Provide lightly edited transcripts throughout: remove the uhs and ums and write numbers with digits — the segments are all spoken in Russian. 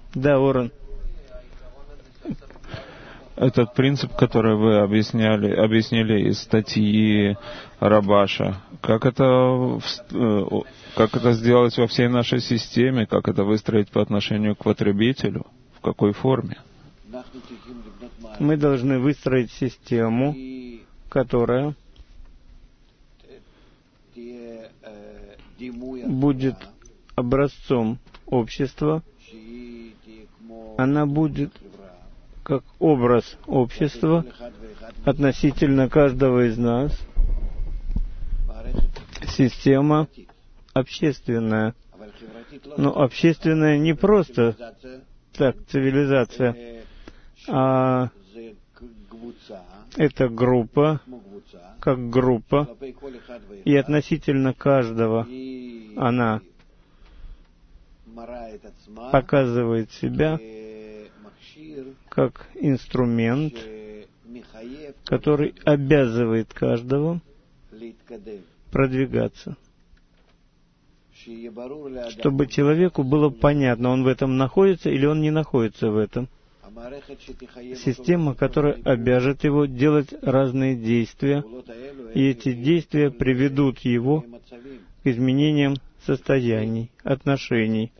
Да, Орен. Этот принцип, который вы объяснили из статьи Рабаша, как это сделать во всей нашей системе, как это выстроить по отношению к потребителю, в какой форме? Мы должны выстроить систему, которая будет образцом общества. Она будет как образ общества относительно каждого из нас. Система общественная. Но общественная не просто так цивилизация, а это группа, как группа, и относительно каждого она показывает себя как инструмент, который обязывает каждого продвигаться. Чтобы человеку было понятно, он в этом находится или он не находится в этом. Система, которая обяжет его делать разные действия, и эти действия приведут его к изменениям состояний, отношений.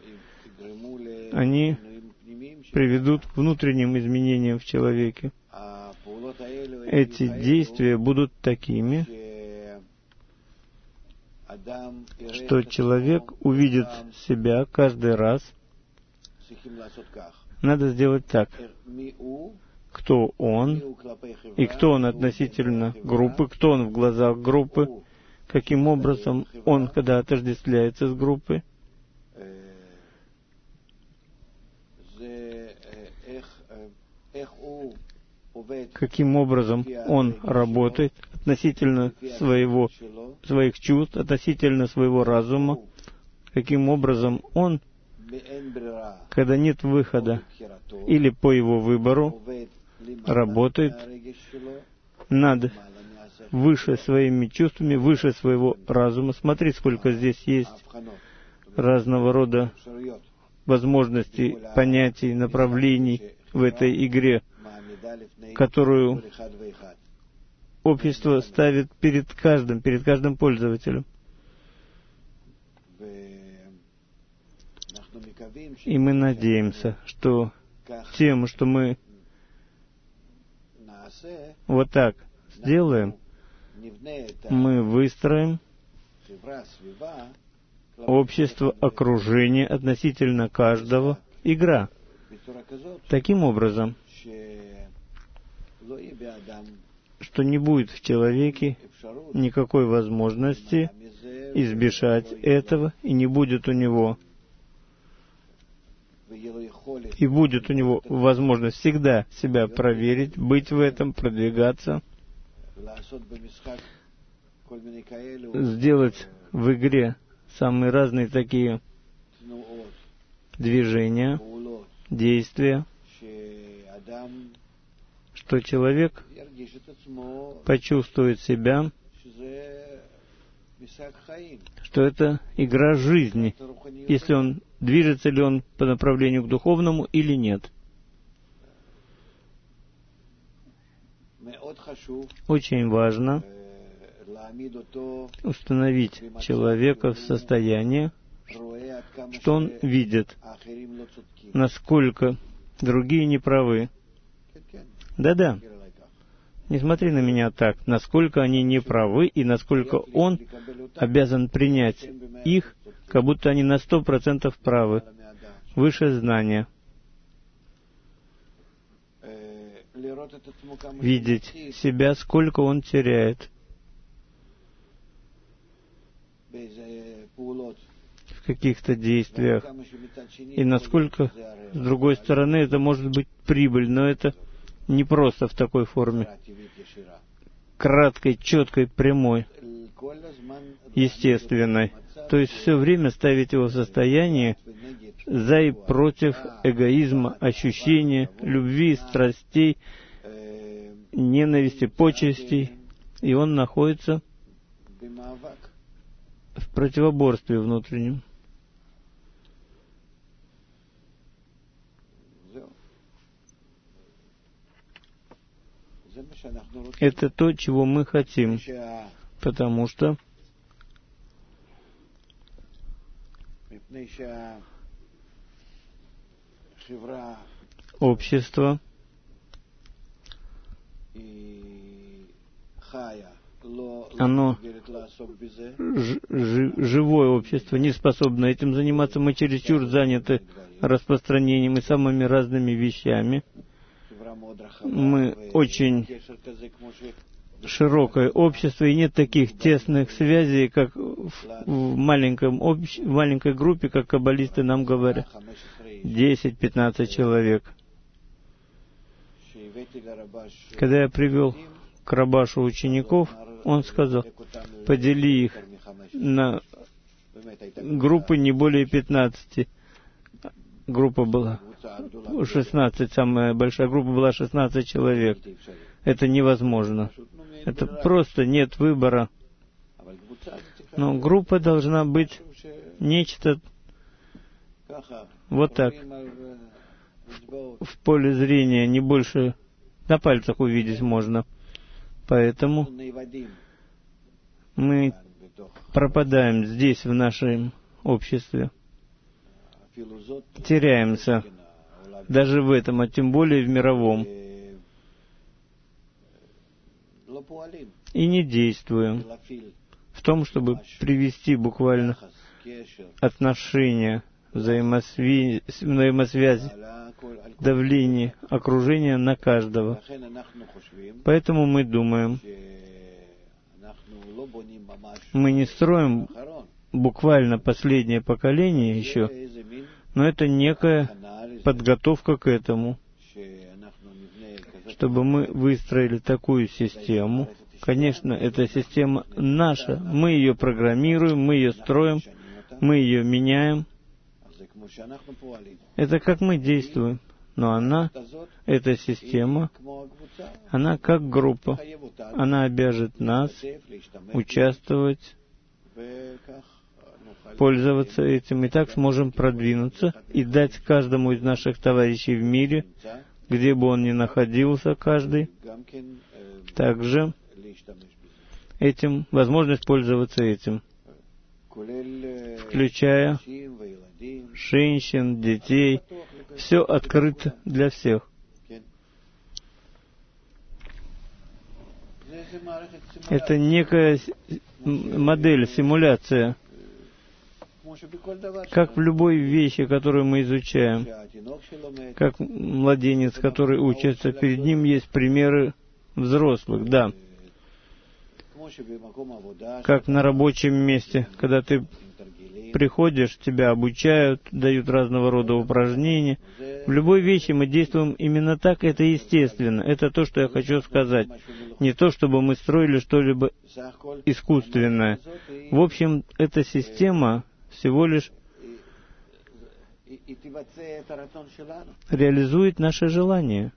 Они приведут к внутренним изменениям в человеке. Эти действия будут такими, что человек увидит себя каждый раз. Надо сделать так. Кто он, и кто он относительно группы, кто он в глазах группы, каким образом он, когда отождествляется с группой, каким образом он работает относительно своих чувств, относительно своего разума, каким образом он, когда нет выхода, или по его выбору, работает выше своими чувствами, выше своего разума. Смотри, сколько здесь есть разного рода возможностей, понятий, направлений в этой игре, которую общество ставит перед каждым пользователем. И мы надеемся, что тем, что мы вот так сделаем, мы выстроим общество, окружение относительно каждого, игра. Таким образом, что не будет в человеке никакой возможности избежать этого, и не будет у него, и будет у него возможность всегда себя проверить, быть в этом, продвигаться, сделать в игре самые разные такие движения, действия, что человек почувствует себя, что это игра жизни, если он движется ли он по направлению к духовному или нет. Очень важно установить человека в состоянии, что он видит, насколько другие неправы. Да-да. Не смотри на меня так, насколько они неправы и насколько он обязан принять их, как будто они на 100% правы, выше знания. Видеть себя, сколько он теряет в каких-то действиях, и насколько, с другой стороны, это может быть прибыль, но это не просто в такой форме, краткой, четкой, прямой, естественной. То есть все время ставить его в состояние за и против эгоизма, ощущения, любви, страстей, ненависти, почестей, и он находится в противоборстве внутреннем. Это то, чего мы хотим, потому что общество оно живое общество, не способно этим заниматься. Мы чересчур заняты распространением и самыми разными вещами. Мы очень широкое общество, и нет таких тесных связей, как в маленькой группе, как каббалисты нам говорят. 10-15 человек. Когда я привел к Рабашу учеников, он сказал, подели их на группы не более 15. Группа была 16, самая большая группа была 16 человек. Это невозможно. Это просто нет выбора. Но группа должна быть нечто вот так, в поле зрения, не больше на пальцах увидеть можно. Поэтому мы пропадаем здесь, в нашем обществе. Теряемся даже в этом, а тем более в мировом. И не действуем в том, чтобы привести буквально отношения, взаимосвязь, давление, окружение на каждого. Поэтому мы думаем, мы не строим буквально последнее поколение еще, но это некая подготовка к этому, чтобы мы выстроили такую систему. Конечно, эта система наша, мы ее программируем, мы ее строим, мы ее меняем. Это как мы действуем. Но она, эта система, она как группа. Она обяжет нас участвовать, пользоваться этим. И так сможем продвинуться и дать каждому из наших товарищей в мире, где бы он ни находился, каждый, также этим, возможность пользоваться этим, включая женщин, детей. Все открыто для всех. Это некая модель, симуляция. Как в любой вещи, которую мы изучаем, как младенец, который учится, перед ним есть примеры взрослых, да. Как на рабочем месте, когда ты приходишь, тебя обучают, дают разного рода упражнения. В любой вещи мы действуем именно так, это естественно. Это то, что я хочу сказать. Не то, чтобы мы строили что-либо искусственное. В общем, эта система всего лишь реализует наше желание.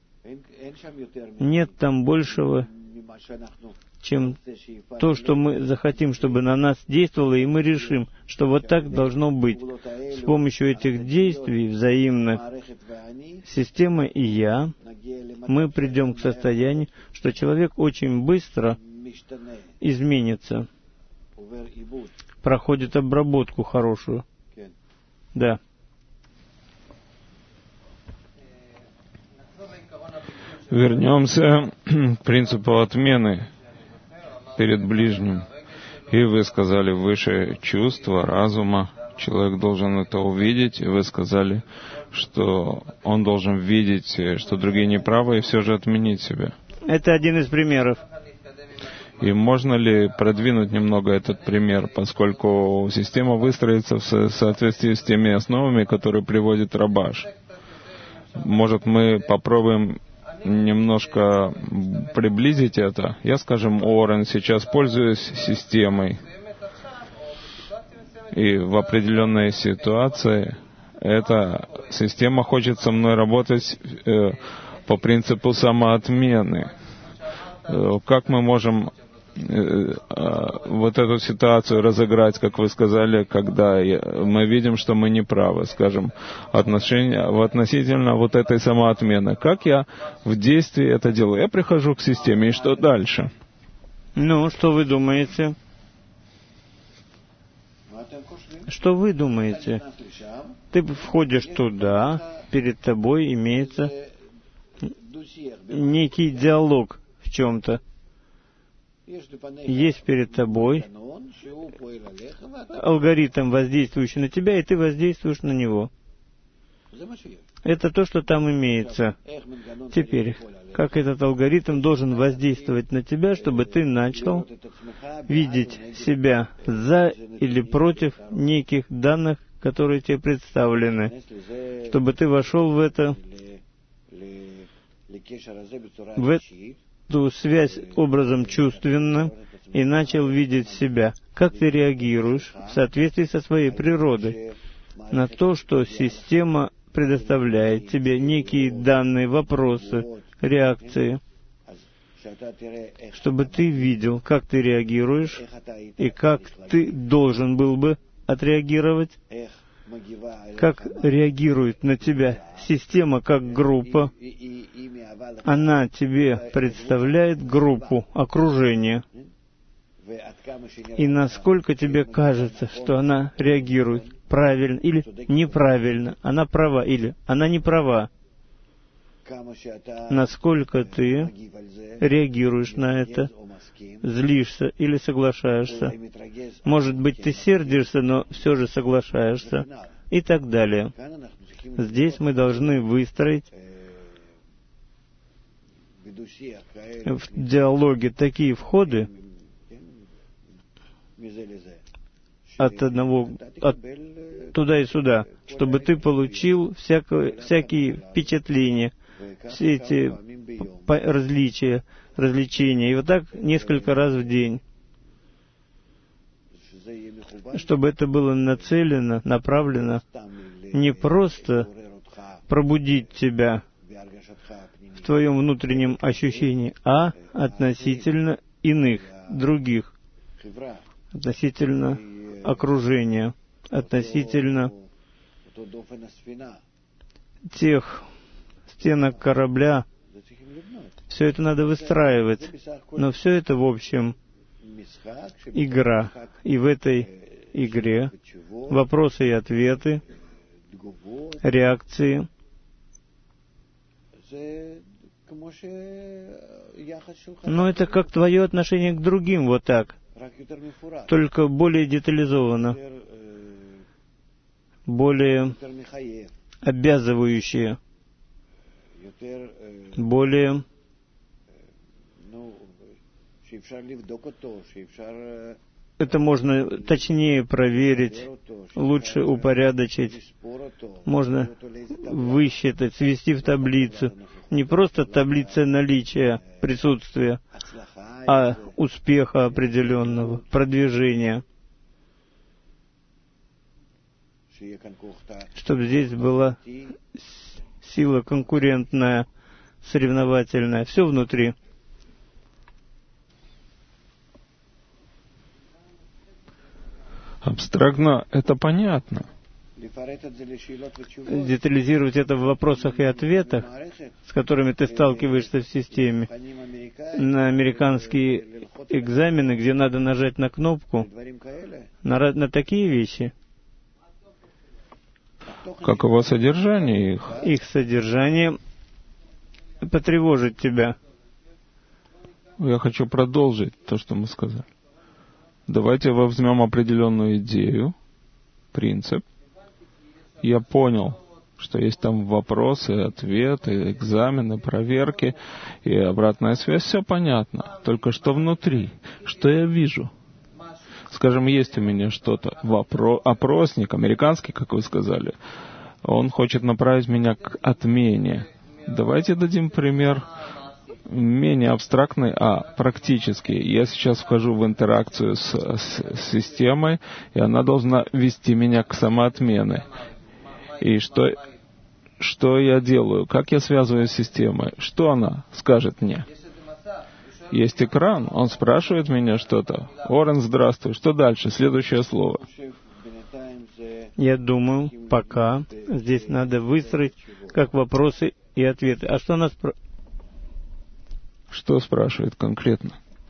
Нет там большего, чем то, что мы захотим, чтобы на нас действовало, и мы решим, что вот так должно быть. С помощью этих действий взаимных, система и я, мы придем к состоянию, что человек очень быстро изменится, проходит обработку хорошую. Да. Вернемся к принципу отмены перед ближним. И вы сказали, выше чувства, разума, человек должен это увидеть, и вы сказали, что он должен видеть, что другие неправы, и все же отменить себя. Это один из примеров. И можно ли продвинуть немного этот пример, поскольку система выстроится в соответствии с теми основами, которые приводит Рабаш? Может, мы попробуем немножко приблизить это. Я, скажем, Орен, сейчас пользуюсь системой. И в определенной ситуации эта система хочет со мной работать по принципу самоотмены. Как мы можем вот эту ситуацию разыграть, как вы сказали, когда мы видим, что мы не правы, скажем, относительно вот этой самоотмены. Как я в действии это делаю? Я прихожу к системе, и что дальше? Ну, что вы думаете? Что вы думаете? Ты входишь туда, перед тобой имеется некий диалог в чем-то. Есть перед тобой алгоритм, воздействующий на тебя, и ты воздействуешь на него. Это то, что там имеется. Теперь, как этот алгоритм должен воздействовать на тебя, чтобы ты начал видеть себя за или против неких данных, которые тебе представлены, чтобы ты вошел в эту связь образом чувственно и начал видеть себя. Как ты реагируешь в соответствии со своей природой на то, что система предоставляет тебе некие данные, вопросы, реакции, чтобы ты видел, как ты реагируешь и как ты должен был бы отреагировать, как реагирует на тебя система как группа. Она тебе представляет группу, окружение. И насколько тебе кажется, что она реагирует правильно или неправильно, она права или она не права. Насколько ты реагируешь на это, злишься или соглашаешься. Может быть, ты сердишься, но все же соглашаешься. И так далее. Здесь мы должны выстроить в диалоге такие входы от туда и сюда, чтобы ты получил всякие впечатления, все эти развлечения, и вот так несколько раз в день, чтобы это было нацелено, направлено не просто пробудить тебя в твоем внутреннем ощущении, а относительно иных, других, относительно окружения, относительно тех стенок корабля. Все это надо выстраивать, но все это, в общем, игра. И в этой игре вопросы и ответы, реакции. Но это как твое отношение к другим, вот так. Только более детализованно, более обязывающее, более это можно точнее проверить, лучше упорядочить, можно высчитать, свести в таблицу. Не просто таблица наличия, присутствия, а успеха определенного, продвижения. Чтобы здесь была сила конкурентная, соревновательная, все внутри. Абстрактно это понятно. Детализировать это в вопросах и ответах, с которыми ты сталкиваешься в системе. На американские экзамены, где надо нажать на кнопку, на такие вещи. Каково содержание их? Их содержание потревожит тебя. Я хочу продолжить то, что мы сказали. Давайте возьмем определенную идею, принцип. Я понял, что есть там вопросы, ответы, экзамены, проверки и обратная связь. Все понятно. Только что внутри? Что я вижу? Скажем, есть у меня что-то, опросник, американский, как вы сказали. Он хочет направить меня к отмене. Давайте дадим пример менее абстрактный, а практический. Я сейчас вхожу в интеракцию с системой, и она должна вести меня к самоотмене. И что я делаю? Как я связываюсь с системой? Что она скажет мне? есть экран, он спрашивает меня что-то. Орен, здравствуй, что дальше? Следующее слово. Я думаю, пока здесь надо выстроить как вопросы и ответы. А что нас... Что спрашивает конкретно?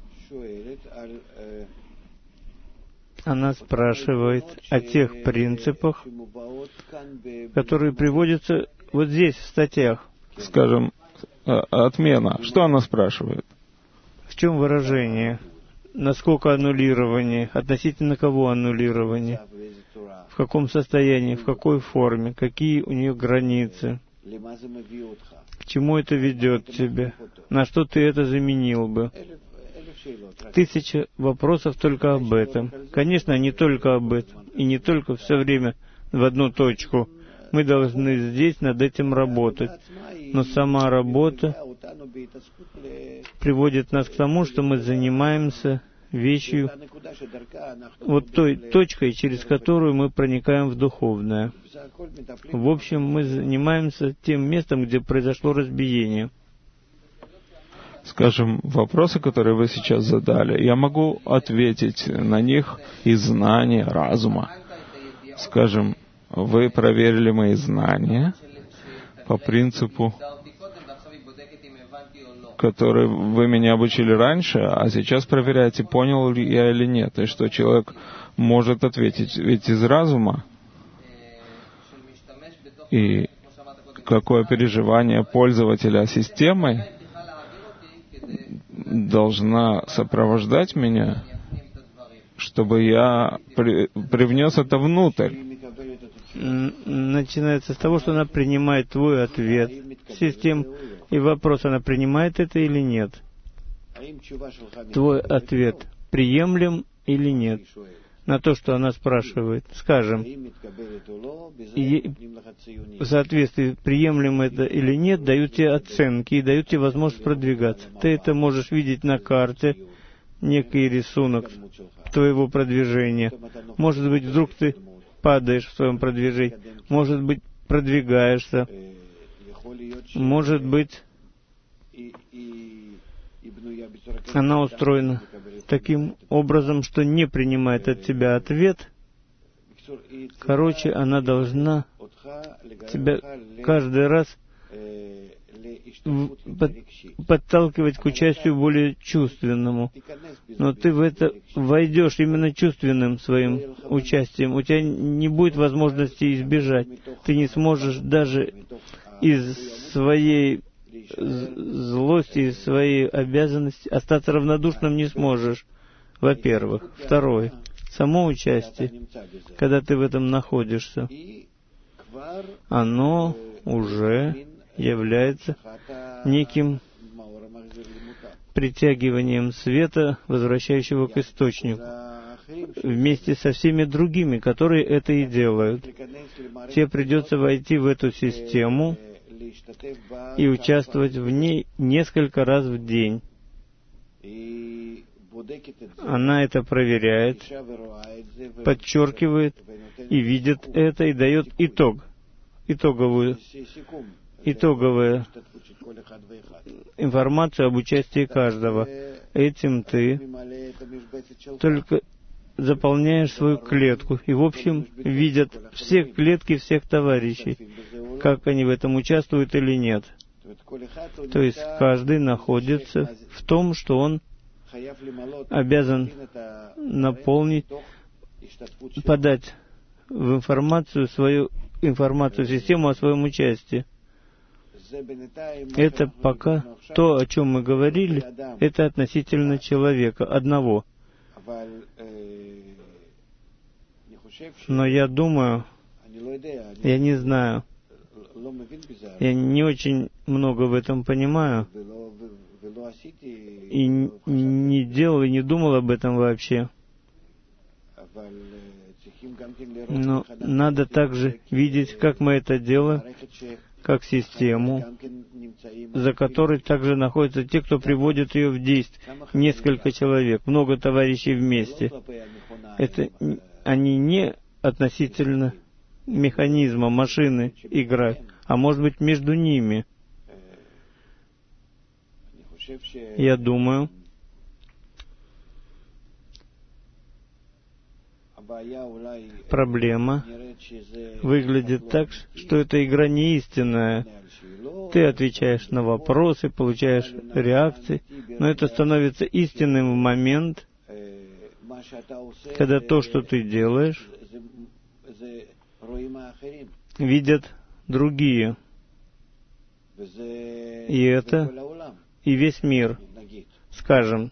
Она спрашивает о тех принципах, которые приводятся вот здесь, в статьях. Скажем, отмена. Что она спрашивает? В чем выражение? Насколько аннулирование? Относительно кого аннулирование? В каком состоянии? В какой форме? Какие у нее границы? К чему это ведет тебя? На что ты это заменил бы? 1000 вопросов только об этом. Конечно, не только об этом. И не только все время в одну точку. Мы должны здесь над этим работать. Но сама работа приводит нас к тому, что мы занимаемся вещью, вот той точкой, через которую мы проникаем в духовное. В общем, мы занимаемся тем местом, где произошло разбиение. Скажем, вопросы, которые вы сейчас задали, я могу ответить на них из знания разума. Скажем, вы проверили мои знания по принципу, который вы меня обучили раньше, а сейчас проверяете, понял ли я или нет, и что человек может ответить. Ведь из разума и какое переживание пользователя системой должна сопровождать меня, чтобы я привнес это внутрь. Начинается с того, что она принимает твой ответ систем, и вопрос, она принимает это или нет. Твой ответ приемлем или нет на то, что она спрашивает. Скажем, в соответствии, приемлем это или нет, дают тебе оценки и дают тебе возможность продвигаться. Ты это можешь видеть на карте, некий рисунок твоего продвижения. Может быть, вдруг ты падаешь в своем продвижении. Может быть, продвигаешься. Может быть, она устроена таким образом, что не принимает от тебя ответ. Короче, она должна тебя каждый раз подталкивать к участию более чувственному. Но ты в это войдешь именно чувственным своим участием. У тебя не будет возможности избежать. Ты не сможешь даже из своей злости, из своей обязанности остаться равнодушным не сможешь. Во-первых. Второе. Само участие, когда ты в этом находишься, оно уже является неким притягиванием света, возвращающего к источнику, вместе со всеми другими, которые это и делают. Тебе придется войти в эту систему и участвовать в ней несколько раз в день. Она это проверяет, подчеркивает и видит это, и дает итоговую информацию об участии каждого. Этим ты только заполняешь свою клетку. И, в общем, видят все клетки всех товарищей, как они в этом участвуют или нет. То есть каждый находится в том, что он обязан наполнить, подать в информацию систему о своем участии. Это пока то, о чем мы говорили, это относительно человека одного. Но я думаю, я не знаю, я не очень много в этом понимаю, и не делал, и не думал об этом вообще. Но надо также видеть, как мы это делаем, как систему, за которой также находятся те, кто приводит ее в действие. Несколько человек, много товарищей вместе. Это они не относительно механизма, машины играют, а может быть между ними. Я думаю, проблема выглядит так, что эта игра не истинная. Ты отвечаешь на вопросы, получаешь реакции, но это становится истинным в момент, когда то, что ты делаешь, видят другие. И это и весь мир, скажем.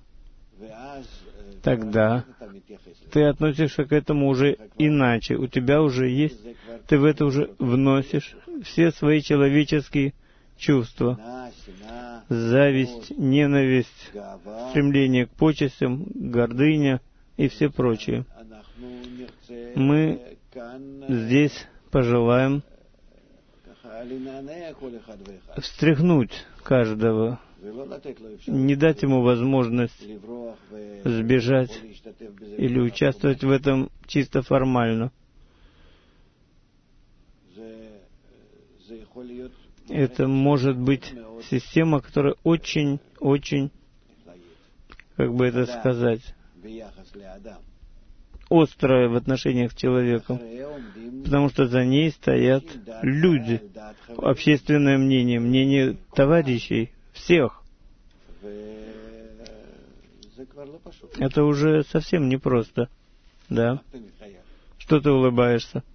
Тогда ты относишься к этому уже иначе. У тебя уже есть, ты в это уже вносишь все свои человеческие чувства. Зависть, ненависть, стремление к почестям, гордыня и все прочее. Мы здесь пожелаем встряхнуть каждого, не дать ему возможность сбежать или участвовать в этом чисто формально. Это может быть система, которая очень, как бы это сказать, острая в отношениях с человеком, потому что за ней стоят люди, общественное мнение, мнение товарищей, всех. Это уже совсем непросто. Да? Что ты улыбаешься?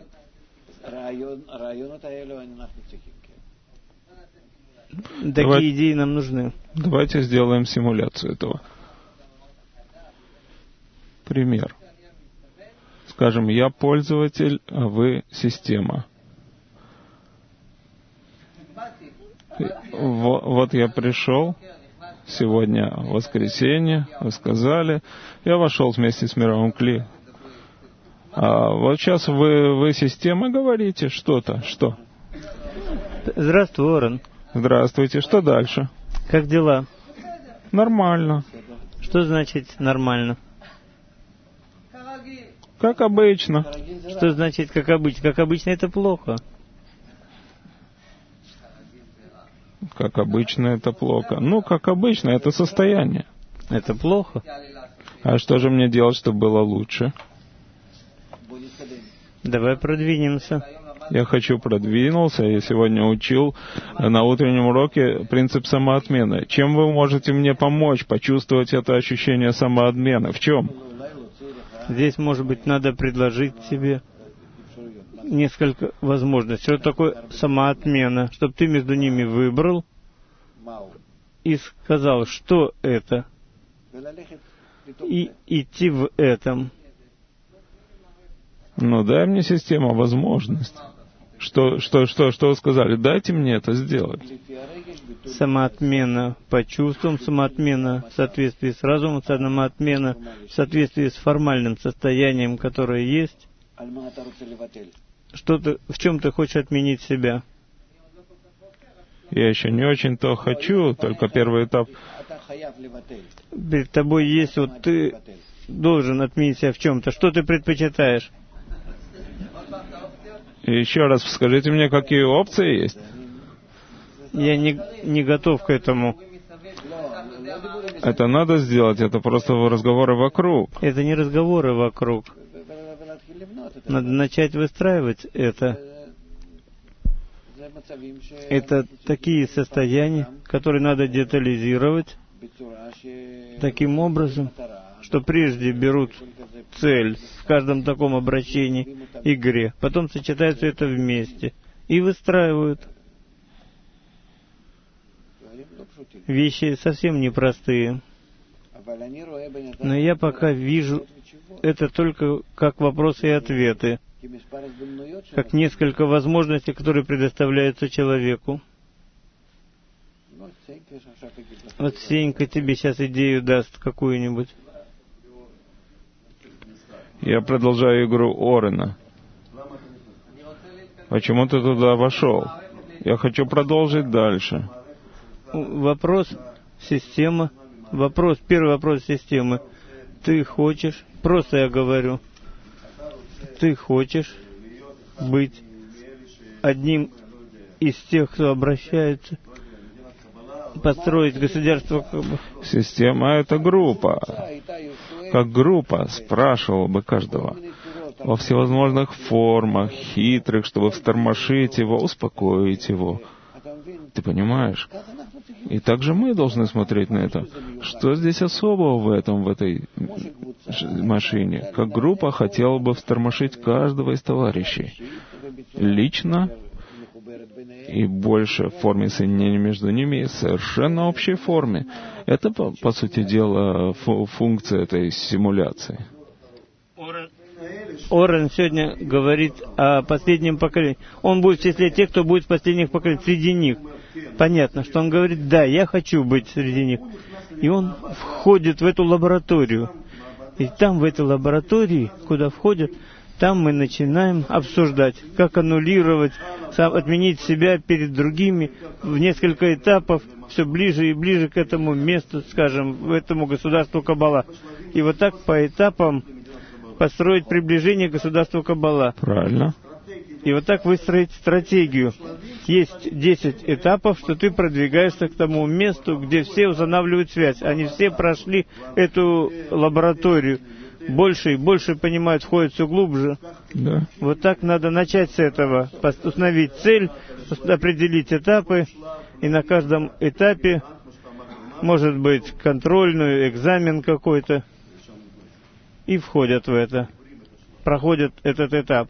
Такие идеи нам нужны. Давайте сделаем симуляцию этого. Пример. Скажем, я пользователь, а вы система. Вот я пришел, сегодня воскресенье, вы сказали, я вошел вместе с мировым Кли. А вот сейчас вы система говорите что-то, что? Здравствуй, Орен. Здравствуйте, что дальше? Как дела? Нормально. Что значит нормально? Как обычно. Что значит как обычно? Как обычно это плохо. Как обычно это плохо. Ну, как обычно, это состояние. Это плохо. А что же мне делать, чтобы было лучше? Давай продвинемся. Я продвинулся. Я сегодня учил на утреннем уроке принцип самоотмены. Чем вы можете мне помочь почувствовать это ощущение самоотмены? В чем? Здесь, может быть, надо предложить себе несколько возможностей. Что такое самоотмена? Чтобы ты между ними выбрал и сказал, что это, и идти в этом. Ну, дай мне, система, возможность. Что вы сказали? Дайте мне это сделать. Самоотмена по чувствам, самоотмена в соответствии с разумом, самоотмена в соответствии с формальным состоянием, которое есть. В чем ты хочешь отменить себя? Я еще не очень-то хочу, только первый этап. Перед тобой есть, вот ты должен отменить себя в чем-то. Что ты предпочитаешь? Еще раз скажите мне, какие опции есть? Я не готов к этому. Это надо сделать, это просто разговоры вокруг. Это не разговоры вокруг. Надо начать выстраивать это. Это такие состояния, которые надо детализировать таким образом, что прежде берут цель в каждом таком обращении, игре, потом сочетают все это вместе и выстраивают. Вещи совсем непростые. Но я пока вижу это только как вопросы и ответы, как несколько возможностей, которые предоставляются человеку. Вот Сенька тебе сейчас идею даст какую-нибудь. Я продолжаю игру Орена. Почему ты туда вошел? Я хочу продолжить дальше. Вопрос системы. Первый вопрос системы. Ты хочешь, просто я говорю, ты хочешь быть одним из тех, кто обращается, построить государство как бы. Система — это группа. Как группа спрашивала бы каждого. во всевозможных формах, хитрых, чтобы встормошить его, успокоить его. Ты понимаешь? И также мы должны смотреть на это. Что здесь особого в этой машине? Как группа хотела бы встормошить каждого из товарищей. Лично и больше в форме соединения между ними, и совершенно общей форме. Это, по сути дела, функция этой симуляции. Орен сегодня говорит о последнем поколении. Он будет в числе тех, кто будет в последних поколениях, среди них. Понятно, что он говорит, да, я хочу быть среди них. И он входит в эту лабораторию. И там, в этой лаборатории, куда входят, там мы начинаем обсуждать, как аннулировать, отменить себя перед другими в несколько этапов, все ближе и ближе к этому месту, скажем, этому государству Каббала. И вот так по этапам построить приближение к государству Каббала. Правильно. И вот так выстроить стратегию. Есть 10 этапов, что ты продвигаешься к тому месту, где все устанавливают связь. Они все прошли эту лабораторию. Больше и больше понимают, входят все глубже. Да. Вот так надо начать с этого. Установить цель, определить этапы. И на каждом этапе, может быть, контрольную, экзамен какой-то. И входят в это. Проходят этот этап.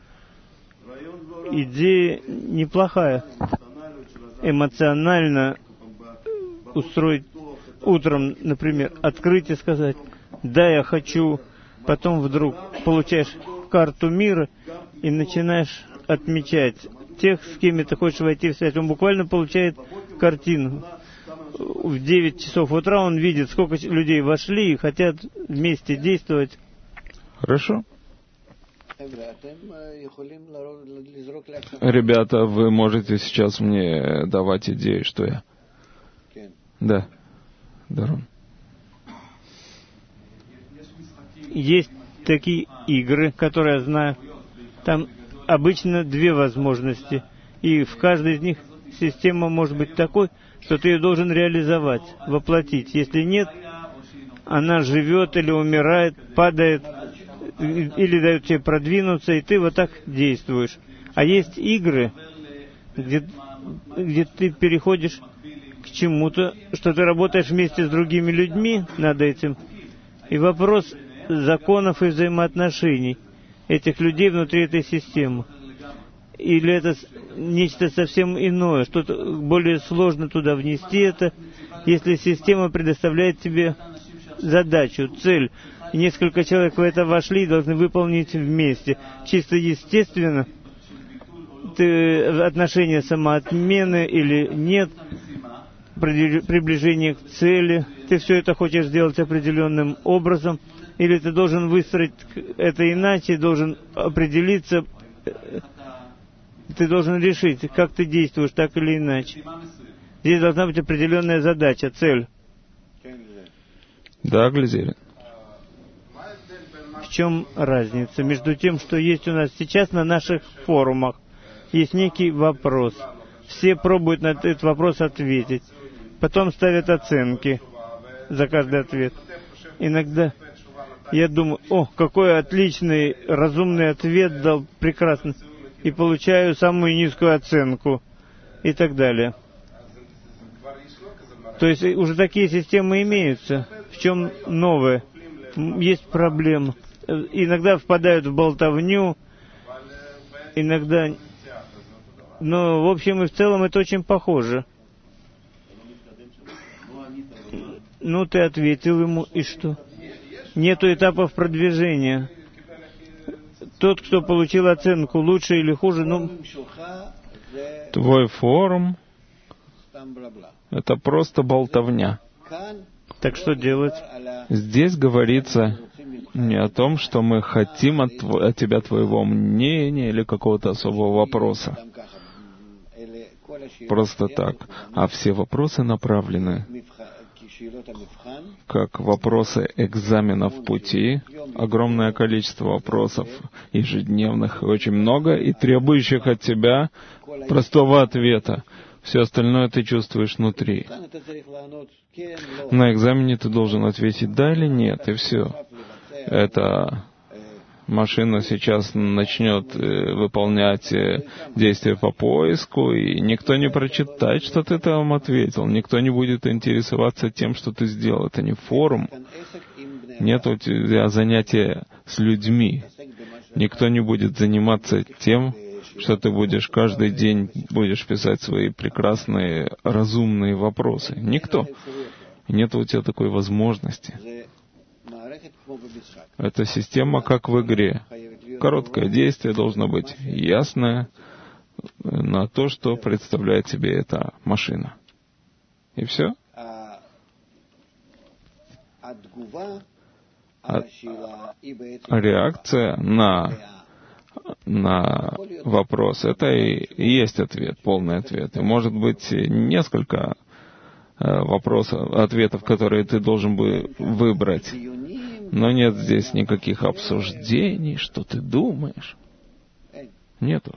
Идея неплохая. Эмоционально устроить утром, например, открыть и сказать, да, я хочу, потом вдруг получаешь карту мира и начинаешь отмечать тех, с кем ты хочешь войти в связь. Он буквально получает картину. В 9 часов утра он видит, сколько людей вошли и хотят вместе действовать. Хорошо. Ребята, вы можете сейчас мне давать идеи, что я... Да. Дарон. Есть такие игры, которые я знаю. Там обычно 2 возможности. И в каждой из них система может быть такой, что ты ее должен реализовать, воплотить. Если нет, она живет или умирает, падает, или дает тебе продвинуться, и ты вот так действуешь. А есть игры, где ты переходишь к чему-то, что ты работаешь вместе с другими людьми над этим. И вопрос законов и взаимоотношений этих людей внутри этой системы. Или это нечто совсем иное, что-то более сложно туда внести это, если система предоставляет тебе задачу, цель. И несколько человек в это вошли и должны выполнить вместе. Чисто естественно, ты отношения самоотмены или нет, приближение к цели, ты все это хочешь сделать определенным образом, или ты должен выстроить это иначе, должен определиться, ты должен решить, как ты действуешь, так или иначе. Здесь должна быть определенная задача, цель. Да, Глазерин. В чем разница между тем, что есть у нас сейчас на наших форумах? Есть некий вопрос. Все пробуют на этот вопрос ответить. Потом ставят оценки за каждый ответ. Иногда я думаю, какой отличный, разумный ответ дал, прекрасно. И получаю самую низкую оценку. И так далее. То есть уже такие системы имеются. В чем новое? Есть проблема. Иногда впадают в болтовню, иногда... Но, в общем и в целом, это очень похоже. Ну, ты ответил ему, и что? Нету этапов продвижения. Тот, кто получил оценку, лучше или хуже, Твой форум — это просто болтовня. Так что делать? Здесь говорится не о том, что мы хотим от тебя твоего мнения или какого-то особого вопроса. Просто так. А все вопросы направлены как вопросы экзаменов пути, огромное количество вопросов ежедневных, очень много, и требующих от тебя простого ответа. Все остальное ты чувствуешь внутри. На экзамене ты должен ответить «да» или «нет», и все. Это машина сейчас начнет выполнять действия по поиску, и никто не прочитает, что ты там ответил, никто не будет интересоваться тем, что ты сделал. Это не форум, нет у тебя занятия с людьми. Никто не будет заниматься тем, что ты будешь каждый день будешь писать свои прекрасные, разумные вопросы. Никто. Нет у тебя такой возможности. Это система, как в игре. Короткое действие должно быть ясное на то, что представляет себе эта машина. И все. Реакция на вопрос — это и есть ответ, полный ответ. И может быть несколько ответов, которые ты должен бы выбрать. Но нет здесь никаких обсуждений, что ты думаешь. Нету.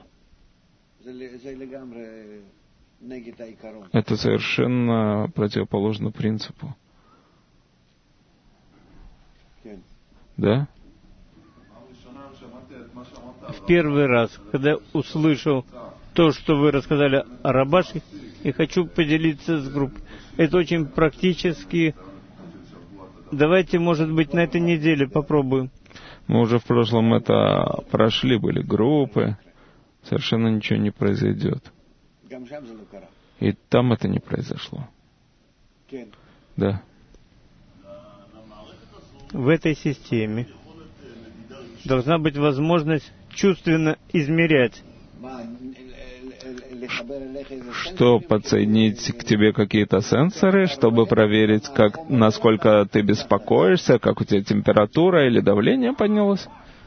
Это совершенно противоположно принципу. Да? В первый раз, когда услышал то, что вы рассказали о Рабаше, и хочу поделиться с группой. Это очень практически. Давайте, может быть, на этой неделе попробуем. Мы уже в прошлом это прошли, были группы. Совершенно ничего не произойдет. И там это не произошло. Да. В этой системе должна быть возможность чувственно измерять. Что, подсоединить к тебе какие-то сенсоры, чтобы проверить, насколько ты беспокоишься, как у тебя температура или давление поднялось?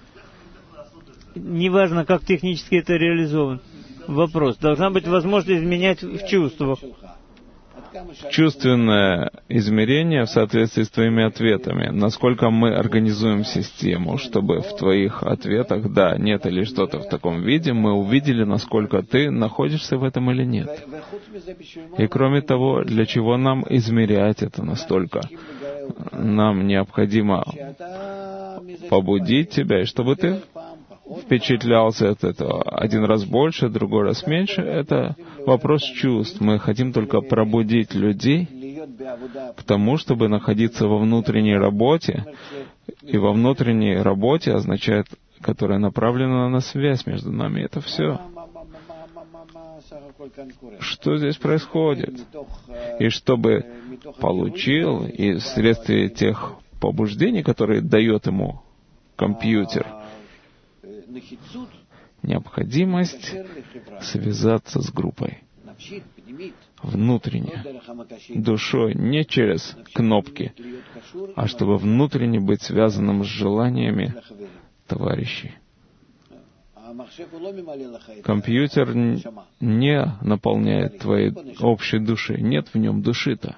Неважно, как технически это реализовано. Вопрос. Должна быть возможность изменять в чувствах. Чувственное измерение в соответствии с твоими ответами. Насколько мы организуем систему, чтобы в твоих ответах «да», «нет» или что-то в таком виде, мы увидели, насколько ты находишься в этом или нет. И кроме того, для чего нам измерять это настолько? Нам необходимо побудить тебя, и чтобы ты впечатлялся от этого. Один раз больше, другой раз меньше. Это вопрос чувств. Мы хотим только пробудить людей к тому, чтобы находиться во внутренней работе. И во внутренней работе означает, которая направлена на связь между нами. Это все. Что здесь происходит? И чтобы получил, и вследствие тех побуждений, которые дает ему компьютер, необходимость связаться с группой внутренне, душой, не через кнопки, а чтобы внутренне быть связанным с желаниями товарищей. Компьютер не наполняет твоей общей души, нет в нем души-то.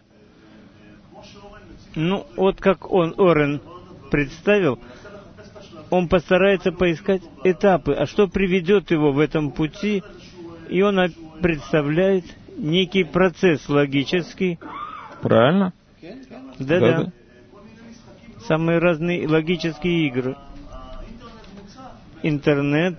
Ну, вот как Орен представил, он постарается поискать этапы, а что приведет его в этом пути, и он представляет некий процесс логический. Правильно? Да. Самые разные логические игры. Интернет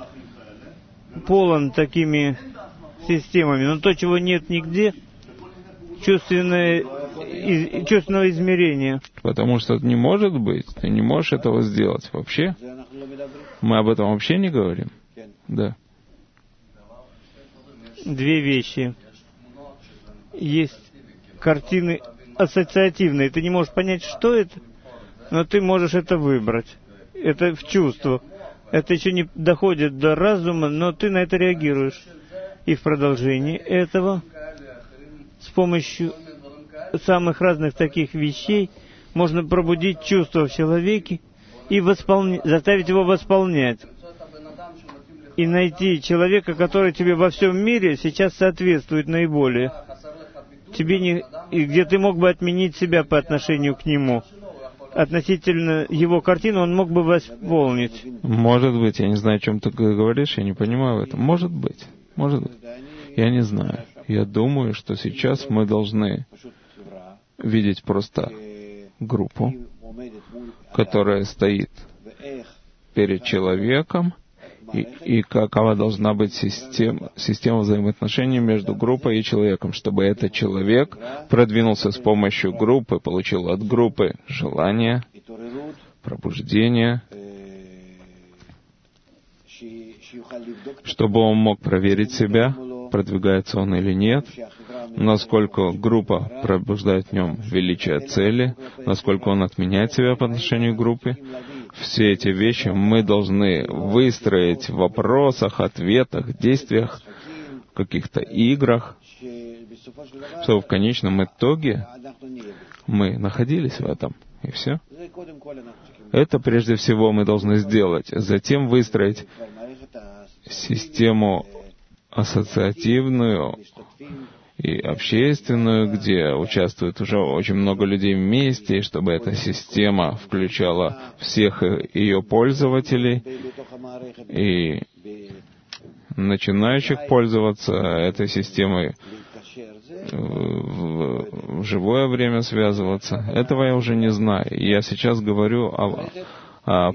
полон такими системами, но то, чего нет нигде, чувственного измерения. Потому что это не может быть. Ты не можешь этого сделать вообще. Мы об этом вообще не говорим. Да. Две вещи. Есть картины ассоциативные. Ты не можешь понять, что это, но ты можешь это выбрать. Это в чувствах. Это еще не доходит до разума, но ты на это реагируешь. И в продолжении этого, с помощью самых разных таких вещей, можно пробудить чувство в человеке и заставить его восполнять. И найти человека, который тебе во всем мире сейчас соответствует наиболее. И где ты мог бы отменить себя по отношению к нему. Относительно его картины он мог бы восполнить. Может быть, я не знаю, о чем ты говоришь, я не понимаю в этом. Может быть. Я не знаю. Я думаю, что сейчас мы должны видеть просто группу, которая стоит перед человеком, и какова должна быть система взаимоотношений между группой и человеком, чтобы этот человек продвинулся с помощью группы, получил от группы желание, пробуждение, чтобы он мог проверить себя, продвигается он или нет, насколько группа пробуждает в нем величие цели, насколько он отменяет себя по отношению к группе. Все эти вещи мы должны выстроить в вопросах, ответах, действиях, в каких-то играх, чтобы в конечном итоге мы находились в этом. И все. Это прежде всего мы должны сделать. Затем выстроить систему ассоциативную и общественную, где участвует уже очень много людей вместе, и чтобы эта система включала всех ее пользователей и начинающих пользоваться этой системой, в живое время связываться. Этого я уже не знаю. Я сейчас говорю о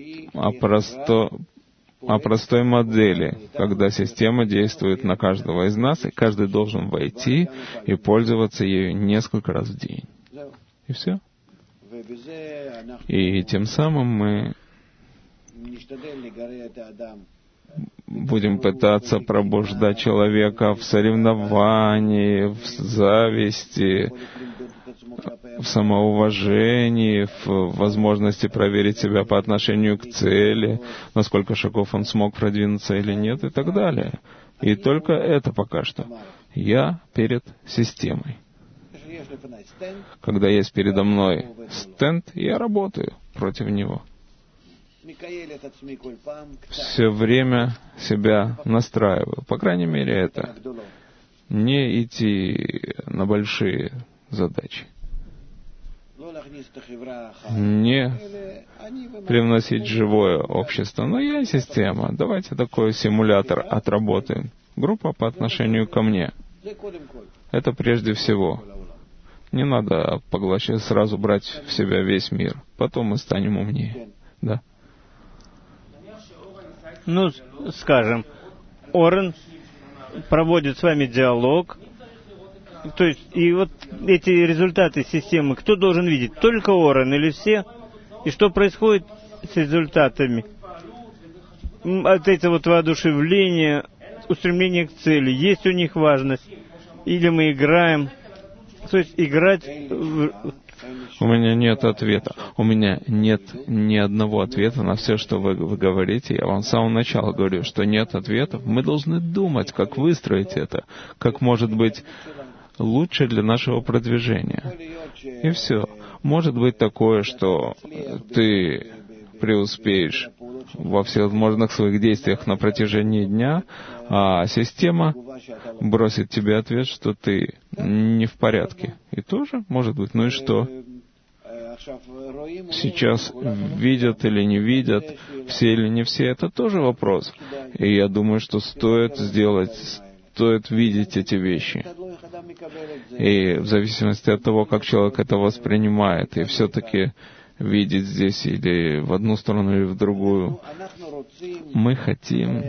простой модели, когда система действует на каждого из нас, и каждый должен войти и пользоваться ею несколько раз в день. И все. И тем самым мы будем пытаться пробуждать человека в соревновании, в зависти, в самоуважении, в возможности проверить себя по отношению к цели, насколько шагов он смог продвинуться или нет, и так далее. И только это пока что. Я перед системой. Когда есть передо мной стенд, я работаю против него. Все время себя настраиваю. По крайней мере, это. Не идти на большие задачи. Не привносить живое общество. Но я система. Давайте такой симулятор отработаем. Группа по отношению ко мне. Это прежде всего. Не надо поглощать, сразу брать в себя весь мир. Потом мы станем умнее. Да. Ну, скажем, Орен проводит с вами диалог. То есть, и вот эти результаты системы, кто должен видеть? Только Орен или все? И что происходит с результатами? Вот это вот воодушевление, устремление к цели. Есть у них важность? Или мы играем? То есть, играть... У меня нет ответа. У меня нет ни одного ответа на все, что вы говорите. Я вам с самого начала говорю, что нет ответов. Мы должны думать, как выстроить это, как может быть лучше для нашего продвижения. И все. Может быть такое, что ты преуспеешь во всевозможных своих действиях на протяжении дня, а система бросит тебе ответ, что ты не в порядке. И тоже, может быть, ну и что? Сейчас видят или не видят, все или не все, это тоже вопрос. И я думаю, что стоит видеть эти вещи. И в зависимости от того, как человек это воспринимает, и все-таки видеть здесь или в одну сторону, или в другую, мы хотим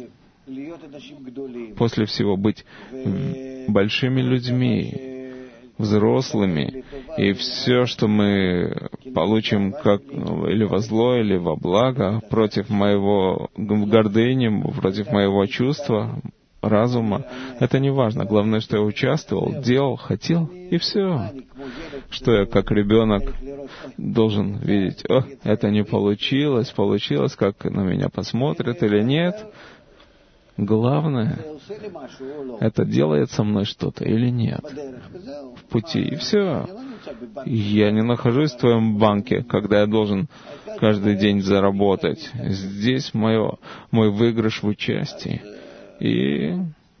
после всего быть большими людьми, взрослыми, и все, что мы получим как или во зло, или во благо, против моего гордыни, против моего чувства, разума, это не важно. Главное, что я участвовал, делал, хотел, и все. Что я, как ребенок, должен видеть, это не получилось, как на меня посмотрят или нет. Главное, это делает со мной что-то или нет в пути, и все. Я не нахожусь в твоем банке, когда я должен каждый день заработать. Здесь мой выигрыш в участии. И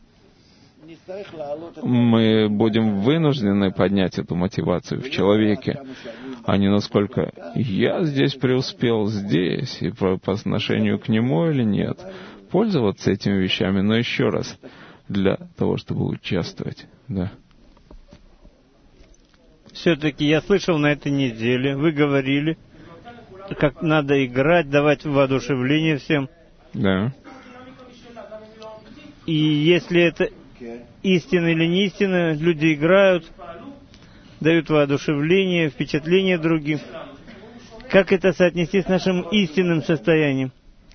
мы будем вынуждены поднять эту мотивацию в человеке, а не насколько я здесь преуспел, здесь, и по отношению к нему или нет. Пользоваться этими вещами, но еще раз, для того, чтобы участвовать. Да. Все-таки я слышал на этой неделе, вы говорили, как надо играть, давать воодушевление всем. Да. И если это истина или не истина, люди играют, дают воодушевление, впечатление другим. Как это соотнести с нашим истинным состоянием?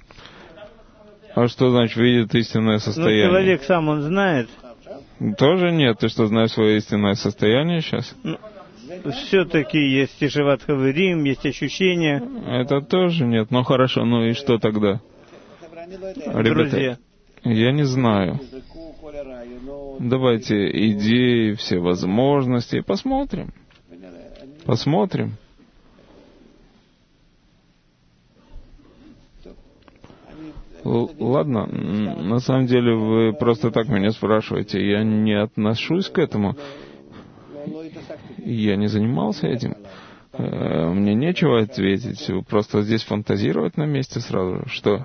А что значит видит истинное состояние? Ну, человек сам, он знает. Тоже нет. Ты что, знаешь свое истинное состояние сейчас? Ну, все-таки есть Тишеват Хаверим, есть ощущения. Это тоже нет. Ну хорошо, ну и что тогда? Ребята, Друзья, я не знаю. Давайте идеи, все возможности, посмотрим. Посмотрим. Ладно, на самом деле вы просто так меня спрашиваете. Я не отношусь к этому. Я не занимался этим. Мне нечего ответить. Просто здесь фантазировать на месте сразу. Что?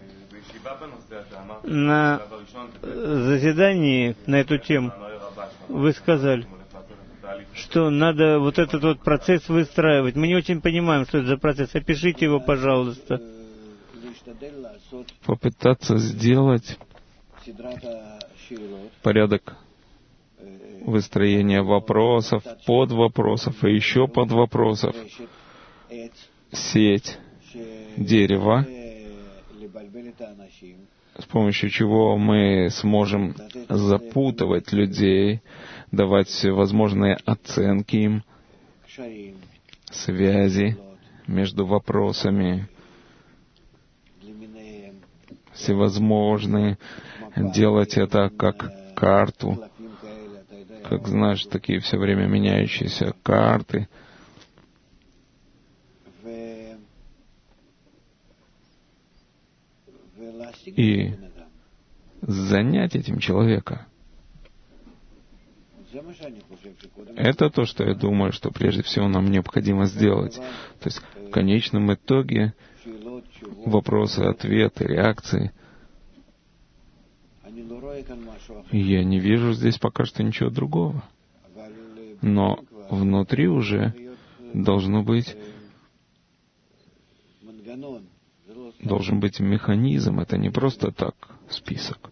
на заседании на эту тему вы сказали, что надо вот этот вот процесс выстраивать. Мы не очень понимаем, что это за процесс. Опишите его, пожалуйста. Попытаться сделать порядок выстроения вопросов, подвопросов и еще подвопросов. Сеть дерева, с помощью чего мы сможем запутывать людей, давать всевозможные оценки им, связи между вопросами, всевозможные, делать это как карту, как, знаешь, такие все время меняющиеся карты. И занять этим человека. Это то, что я думаю, что прежде всего нам необходимо сделать. То есть в конечном итоге вопросы, ответы, реакции. Я не вижу здесь пока что ничего другого. Но внутри уже должен быть механизм. Это не просто так список.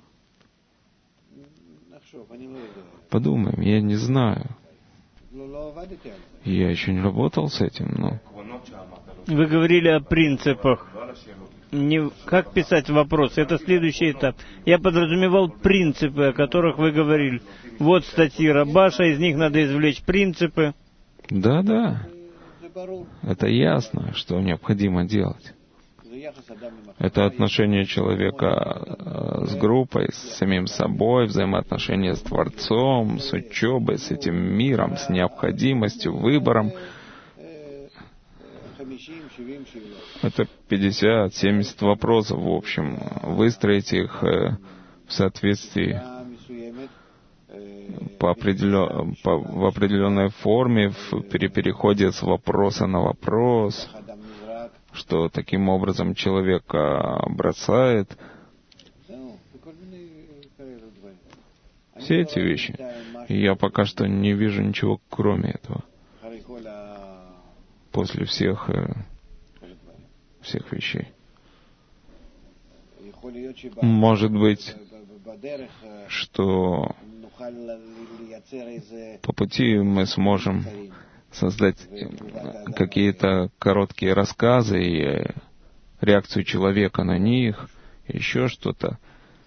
Подумаем, я не знаю. Я еще не работал с этим, но... Вы говорили о принципах. Не как писать вопросы, это следующий этап. Я подразумевал принципы, о которых вы говорили. Вот статьи Рабаша, из них надо извлечь принципы. Да. Это ясно, что необходимо делать. Это отношение человека с группой, с самим собой, взаимоотношения с Творцом, с учебой, с этим миром, с необходимостью, выбором. Это 50-70 вопросов, в общем. Выстроить их в соответствии в определенной форме, при переходе с вопроса на вопрос, что таким образом человек бросает. Все эти вещи. Я пока что не вижу ничего кроме этого. После всех вещей. Может быть, что по пути мы сможем создать какие-то короткие рассказы и реакцию человека на них, еще что-то.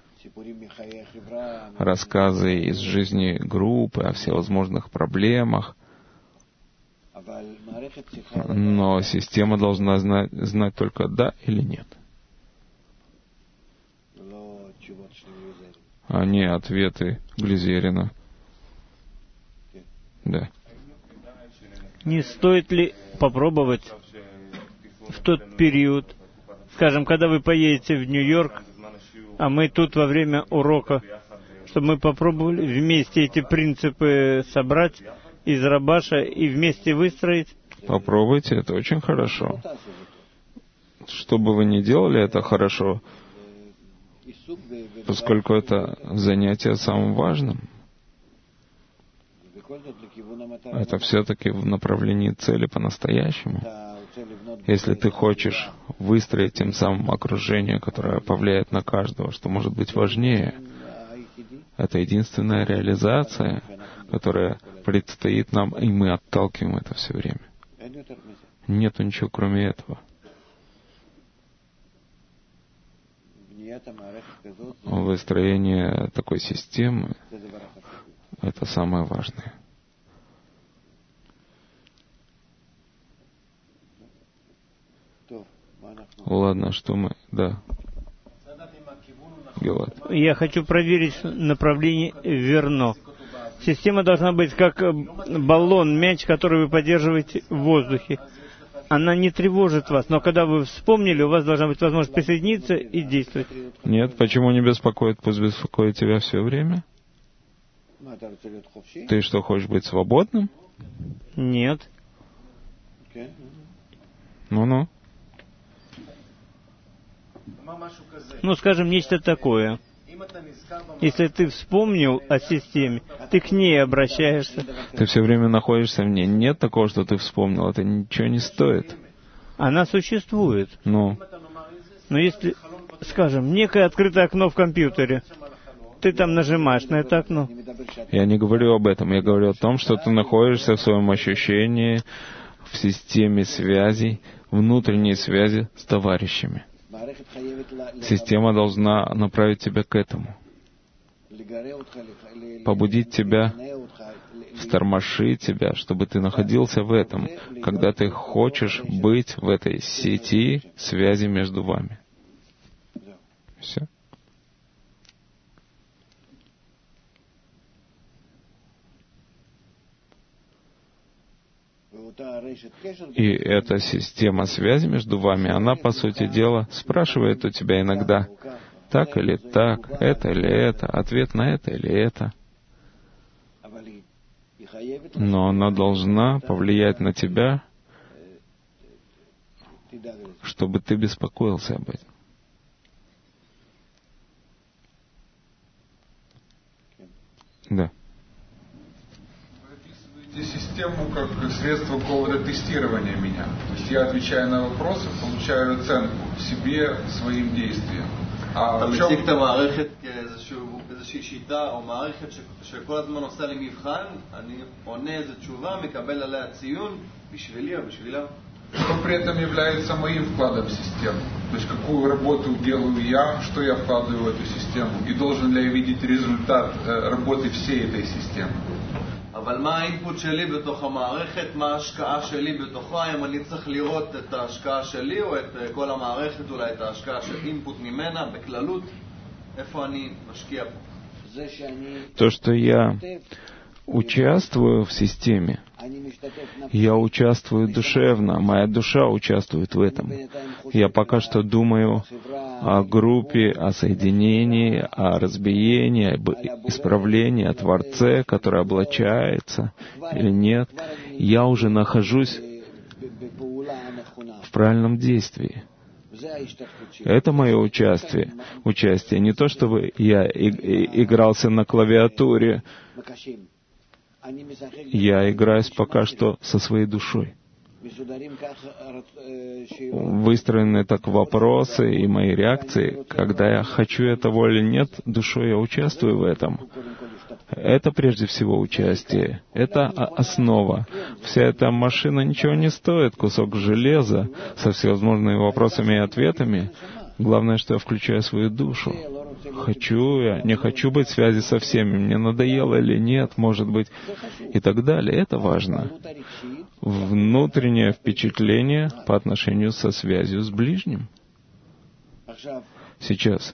Рассказы из жизни группы о всевозможных проблемах. Но система должна знать только да или нет. А не ответы Глизерина. Да. Не стоит ли попробовать в тот период, скажем, когда вы поедете в Нью-Йорк, а мы тут во время урока, чтобы мы попробовали вместе эти принципы собрать из Рабаша и вместе выстроить? Попробуйте, это очень хорошо. Что бы вы ни делали, это хорошо, поскольку это занятие самым важным. Это все-таки в направлении цели по-настоящему. Если ты хочешь выстроить тем самым окружение, которое повлияет на каждого, что может быть важнее, это единственная реализация, которая предстоит нам, и мы отталкиваем это все время. Нету ничего кроме этого. Выстроение такой системы — это самое важное. Ладно, что мы... Да. Гелат. Я хочу проверить направление верно. Система должна быть как баллон, мяч, который вы поддерживаете в воздухе. Она не тревожит вас, но когда вы вспомнили, у вас должна быть возможность присоединиться и действовать. Нет, почему не беспокоит? Пусть беспокоит тебя все время. Ты что, хочешь быть свободным? Нет. Ну-ну. Ну, скажем, нечто такое. Если ты вспомнил о системе, ты к ней обращаешься. Ты все время находишься в ней. Нет такого, что ты вспомнил. Это ничего не стоит. Она существует. Ну. Но если, скажем, некое открытое окно в компьютере, ты там нажимаешь на это окно. Я не говорю об этом. Я говорю о том, что ты находишься в своем ощущении, в системе связей, внутренней связи с товарищами. Система должна направить тебя к этому, побудить тебя, втормошить тебя, чтобы ты находился в этом, когда ты хочешь быть в этой сети связи между вами. Все. И эта система связи между вами, она, по сути дела, спрашивает у тебя иногда, так или так, это или это, ответ на это или это. Но она должна повлиять на тебя, чтобы ты беспокоился об этом. Да. Систему как средство какого-то тестирования меня. То есть я отвечаю на вопросы, получаю оценку себе, своим действиям. אתה מציג את המערכת כאיזושהי שיטה או מערכת שכל הזמן עושה לי מבחן, אני עונה איזו תשובה, מקבל עליה ציון, בשבילי או בשבילה. Что при этом является моим вкладом в систему. То есть какую работу делаю я, что я вкладываю в эту систему. И должен ли я видеть результат работы всей этой системы. אבל מה האינפוט שלי בתוך המערכת, מה ההשקעה שלי בתוכה, אם אני צריך לראות את ההשקעה שלי או את כל המערכת, אולי את ההשקעה של אינפוט ממנה, בכללות, איפה אני משקיע פה? То, что я участвую в системе, я участвую душевно, моя душа участвует в этом. Я пока что думаю о группе, о соединении, о разбиении, об исправлении, о Творце, который облачается или нет. Я уже нахожусь в правильном действии. Это мое участие. Не то, чтобы я игрался на клавиатуре. Я играюсь пока что со своей душой. Выстроены так вопросы и мои реакции. Когда я хочу этого или нет, душой я участвую в этом. Это прежде всего участие. Это основа. Вся эта машина ничего не стоит. Кусок железа со всевозможными вопросами и ответами. Главное, что я включаю свою душу. Хочу я, не хочу быть в связи со всеми, мне надоело или нет, может быть, и так далее. Это важно. Внутреннее впечатление по отношению со связью с ближним. Сейчас.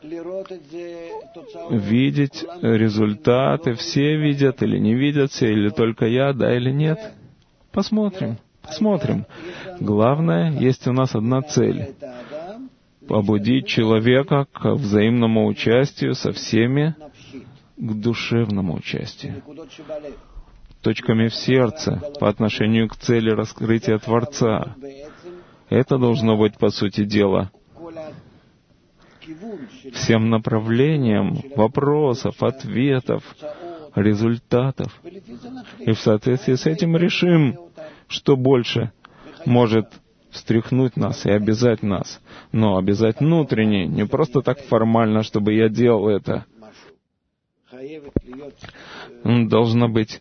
Видеть результаты, все видят или не видят, все или только я, да или нет. Посмотрим. Главное, есть у нас одна цель. Побудить человека к взаимному участию со всеми, к душевному участию. Точками в сердце по отношению к цели раскрытия Творца. Это должно быть, по сути дела, всем направлением вопросов, ответов, результатов. И в соответствии с этим решим, что больше может встряхнуть нас и обязать нас. Но обязать внутренне, не просто так формально, чтобы я делал это. Должна быть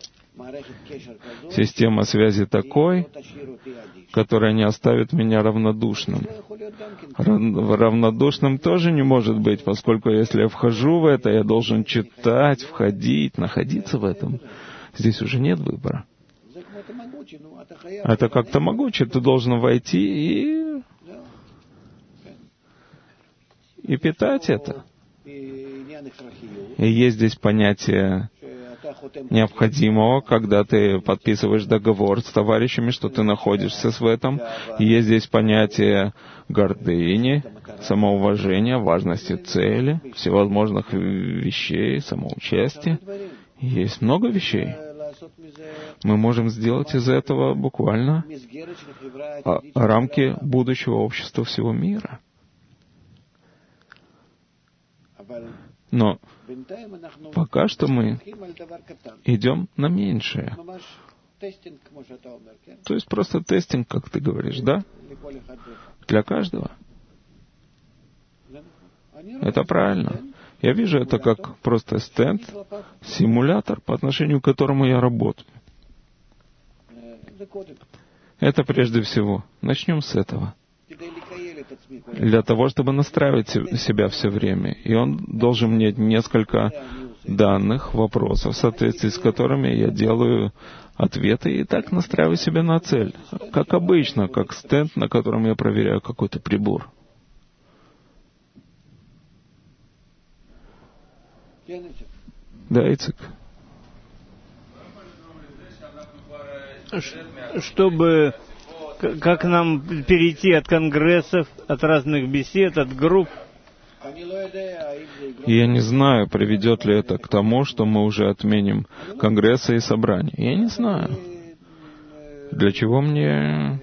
система связи такой, которая не оставит меня равнодушным. Равнодушным тоже не может быть, поскольку если я вхожу в это, я должен читать, входить, находиться в этом. Здесь уже нет выбора. Это как тамагочи, ты должен войти и питать это. И есть здесь понятие необходимого, когда ты подписываешь договор с товарищами, что ты находишься в этом. Есть здесь понятие гордыни, самоуважения, важности цели, всевозможных вещей, самоучастия. Есть много вещей. Мы можем сделать из этого буквально рамки будущего общества всего мира. Но пока что мы идем на меньшее. То есть просто тестинг, как ты говоришь, да? Для каждого. Это правильно. Я вижу это как просто стенд, симулятор, по отношению к которому я работаю. Это прежде всего. Начнем с этого. Для того, чтобы настраивать себя все время. И он должен мне несколько данных, вопросов, в соответствии с которыми я делаю ответы и так настраиваю себя на цель. Как обычно, как стенд, на котором я проверяю какой-то прибор. Да, Ицек. Чтобы, как нам перейти от конгрессов, от разных бесед, от групп? Я не знаю, приведет ли это к тому, что мы уже отменим конгрессы и собрания. Я не знаю. Для чего мне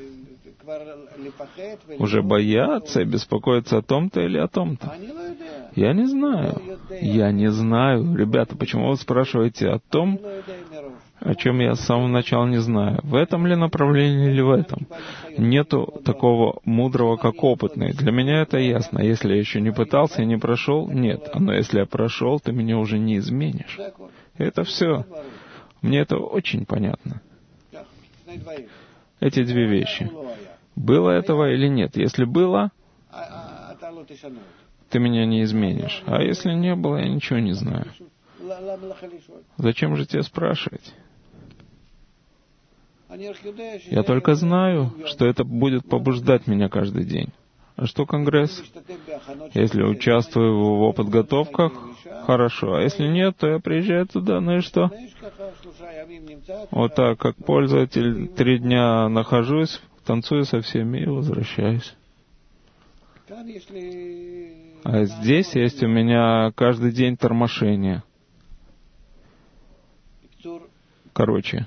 уже бояться и беспокоиться о том-то или о том-то? Я не знаю. Я не знаю. Ребята, почему вы спрашиваете о том, о чем я с самого начала не знаю? В этом ли направлении или в этом? Нету такого мудрого, как опытный. Для меня это ясно. Если я еще не пытался и не прошел, нет. Но если я прошел, ты меня уже не изменишь. Это все. Мне это очень понятно. Эти две вещи. Было этого или нет? Если было, ты меня не изменишь. А если не было, я ничего не знаю. Зачем же тебе спрашивать? Я только знаю, что это будет побуждать меня каждый день. А что Конгресс? Если участвую в его подготовках, хорошо. А если нет, то я приезжаю туда, ну и что? Вот так, как пользователь, 3 дня нахожусь, танцую со всеми и возвращаюсь. А здесь есть у меня каждый день тормошение. Короче.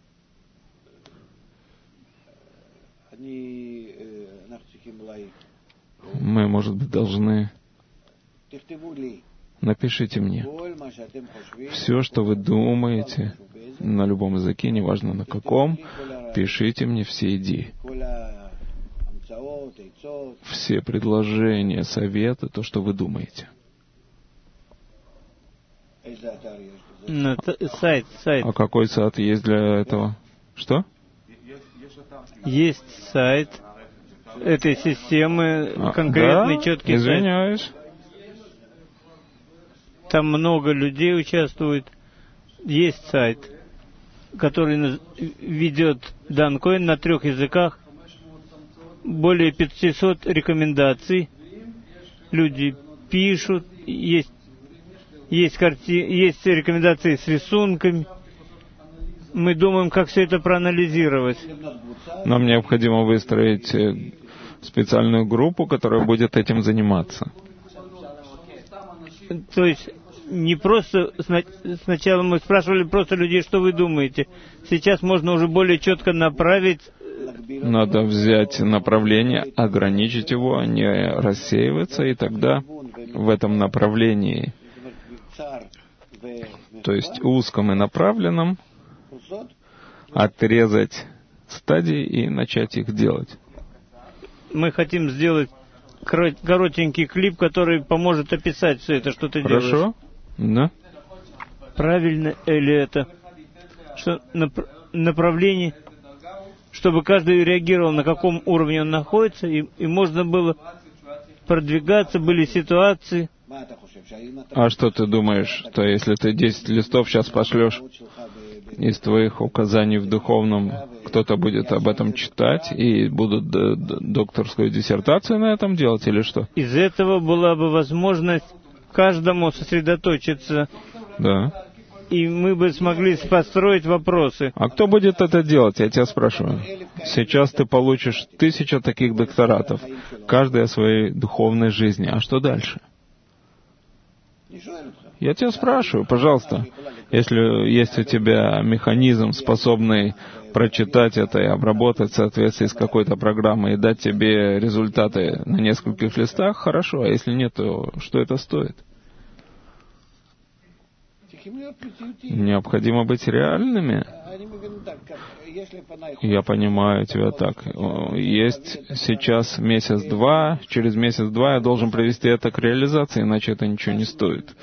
Мы, может быть, должны... Напишите мне. Все, что вы думаете, на любом языке, неважно на каком, пишите мне все идеи. Все предложения, советы, то, что вы думаете. Сайт. А какой сайт есть для этого? Что? Есть сайт этой системы, конкретный, да? четкий Извиняюсь. сайт. Там много людей участвует. Есть сайт, который ведет Данкоин на 3 языках. Более 500 рекомендаций. Люди пишут. Есть рекомендации с рисунками. Мы думаем, как все это проанализировать. Нам необходимо выстроить специальную группу, которая будет этим заниматься. То есть не просто... Сначала мы спрашивали просто людей, что вы думаете. Сейчас можно уже более четко направить. Надо взять направление, ограничить его, не рассеиваться, и тогда в этом направлении, то есть узком и направленном, отрезать стадий и начать их делать. Мы хотим сделать коротенький клип, который поможет описать все это, что ты делаешь. Хорошо? Да. Правильно ли это? Что направление, чтобы каждый реагировал, на каком уровне он находится, и можно было продвигаться, были ситуации. А что ты думаешь, что если ты 10 листов сейчас пошлешь из твоих указаний в духовном, кто-то будет об этом читать и будут докторскую диссертацию на этом делать или что? Из этого была бы возможность каждому сосредоточиться. Да. И мы бы смогли построить вопросы. А кто будет это делать, я тебя спрашиваю. Сейчас ты получишь 1000 таких докторатов, каждый о своей духовной жизни. А что дальше? Я тебя спрашиваю, пожалуйста. Если есть у тебя механизм, способный прочитать это и обработать в соответствии с какой-то программой и дать тебе результаты на нескольких листах, хорошо. А если нет, то что это стоит? Необходимо быть реальными. Я понимаю тебя так. Есть сейчас месяц-два, через месяц-два я должен привести это к реализации, иначе это ничего не стоит.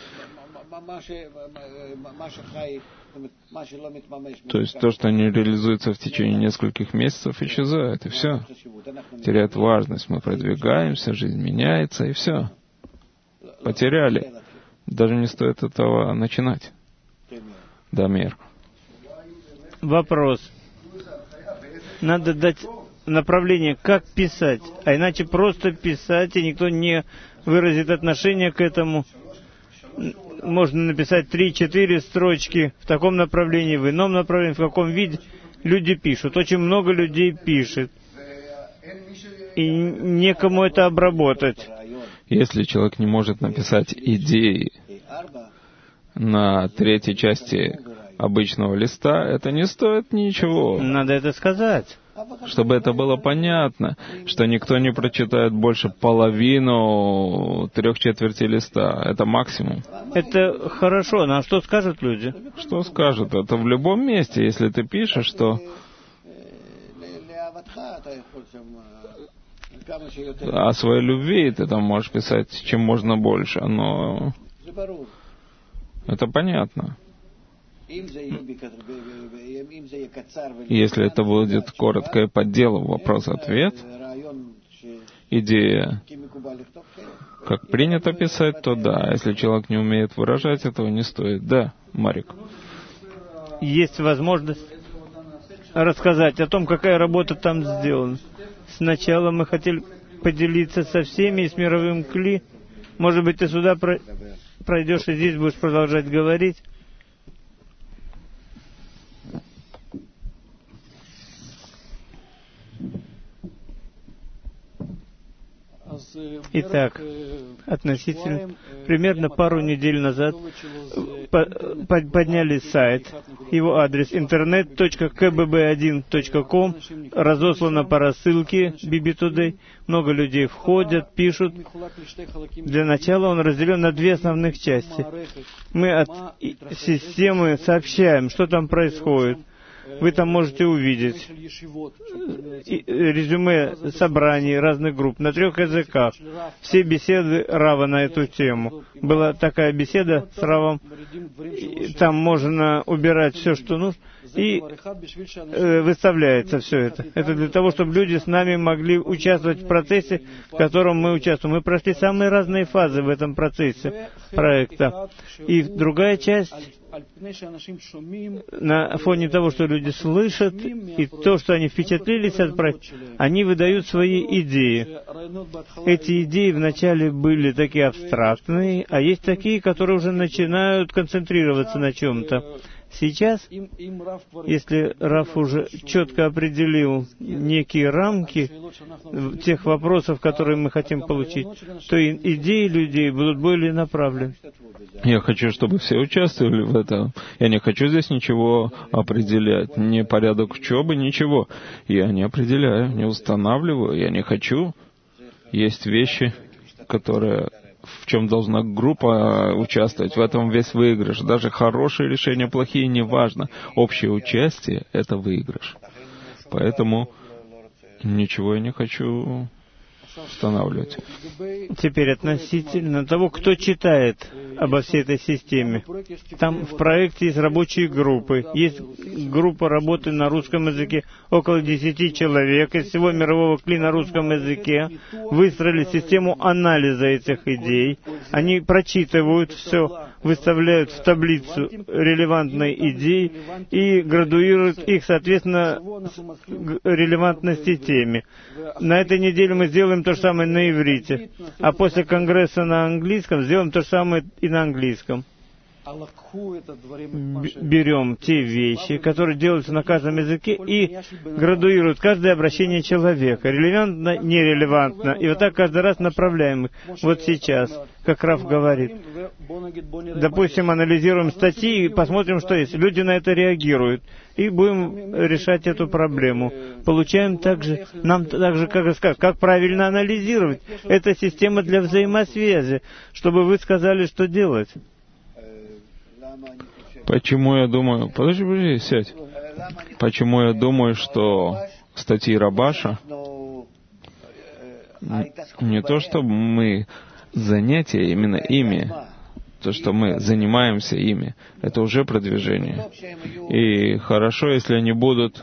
То есть то, что не реализуется в течение нескольких месяцев, исчезает, и все. Теряет важность. Мы продвигаемся, жизнь меняется, и все. Потеряли. Даже не стоит этого начинать. Да, Мир. Вопрос. Надо дать направление, как писать, а иначе просто писать, и никто не выразит отношение к этому. Можно написать 3-4 строчки в таком направлении, в ином направлении, в каком виде люди пишут. Очень много людей пишет. И некому это обработать. Если человек не может написать идеи на 3-й части обычного листа, это не стоит ничего. Надо это сказать. Чтобы это было понятно, что никто не прочитает больше половину 3/4 листа. Это максимум. Это хорошо, но что скажут люди? Что скажут? Это в любом месте, если ты пишешь, что о своей любви ты там можешь писать чем можно больше, но это понятно. Если это будет коротко и по делу, вопрос-ответ, идея, как принято писать, то да. Если человек не умеет выражать, этого не стоит. Да, Марик. Есть возможность рассказать о том, какая работа там сделана. Сначала мы хотели поделиться со всеми и с мировым Кли. Может быть, ты сюда пройдешь и здесь будешь продолжать говорить. Итак, относительно, примерно пару недель назад подняли сайт, его адрес internet.kbb1.com, разослано по рассылке BB Today, много людей входят, пишут. Для начала он разделен на 2 основных части. Мы от системы сообщаем, что там происходит. Вы там можете увидеть резюме собраний разных групп на 3 языках. Все беседы Рава на эту тему. Была такая беседа с Равом. Там можно убирать все, что нужно. И выставляется все это. Это для того, чтобы люди с нами могли участвовать в процессе, в котором мы участвуем. Мы прошли самые разные фазы в этом процессе проекта. И другая часть, на фоне того, что люди слышат, и то, что они впечатлились от проекта, они выдают свои идеи. Эти идеи вначале были такие абстрактные, а есть такие, которые уже начинают концентрироваться на чем-то. Сейчас, если Раф уже четко определил некие рамки тех вопросов, которые мы хотим получить, то идеи людей будут более направлены. Я хочу, чтобы все участвовали в этом. Я не хочу здесь ничего определять, ни порядок учебы, ничего. Я не определяю, не устанавливаю, я не хочу. Есть вещи, которые... в чем должна группа участвовать. В этом весь выигрыш. Даже хорошие решения, плохие, неважно. Общее участие — это выигрыш. Поэтому ничего я не хочу устанавливать. Теперь относительно того, кто читает обо всей этой системе. Там в проекте есть рабочие группы. Есть группа работы на русском языке, около 10 человек из всего мирового КЛИ на русском языке. Выстроили систему анализа этих идей. Они прочитывают все, выставляют в таблицу релевантные идеи и градуируют их, соответственно, релевантности теме. На этой неделе мы сделаем то же самое на иврите, а после конгресса на английском сделаем то же самое и на английском. Берем те вещи, которые делаются на каждом языке, и градуируют каждое обращение человека. Релевантно, нерелевантно. И вот так каждый раз направляем их. Вот сейчас, как Раф говорит. Допустим, анализируем статьи и посмотрим, что есть. Люди на это реагируют. И будем решать эту проблему. Получаем также, нам также, как сказать, как правильно анализировать. Это система для взаимосвязи, чтобы вы сказали, что делать. Почему я думаю... Подожди, сядь. Почему я думаю, что статьи Рабаша не то, что мы занятия именно ими, то, что мы занимаемся ими, это уже продвижение. И хорошо, если они будут...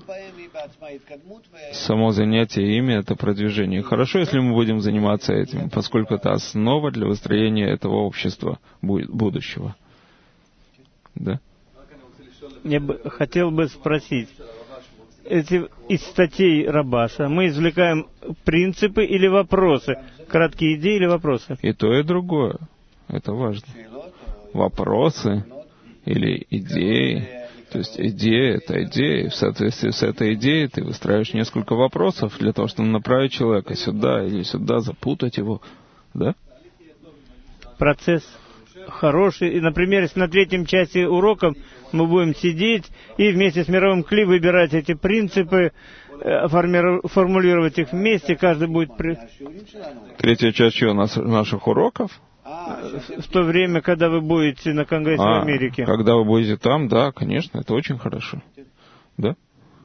Само занятие ими — это продвижение. Хорошо, если мы будем заниматься этим, поскольку это основа для выстроения этого общества будущего. Да? Я хотел бы спросить, из статей Рабаша мы извлекаем принципы или вопросы? Краткие идеи или вопросы? И то, и другое. Это важно. Вопросы или идеи. То есть идея — это идея. В соответствии с этой идеей ты выстраиваешь несколько вопросов для того, чтобы направить человека сюда или сюда, запутать его. Да? Процесс хороший. И, например, если на третьем часе урока мы будем сидеть и вместе с мировым КЛИ выбирать эти принципы, формулировать их вместе, каждый будет... Третья часть чего? Наших уроков? В то время, когда вы будете на Конгрессе в Америке. Когда вы будете там, да, конечно, это очень хорошо. Да?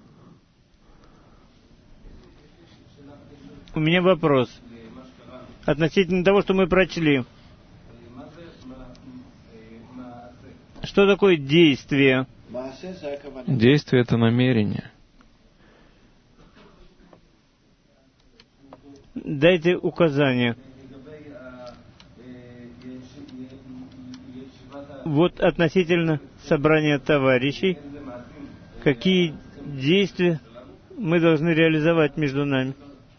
У меня вопрос. Относительно того, что мы прочли. Что такое действие? Действие — это намерение. Дайте указания. Вот относительно собрания товарищей, какие действия мы должны реализовать между нами?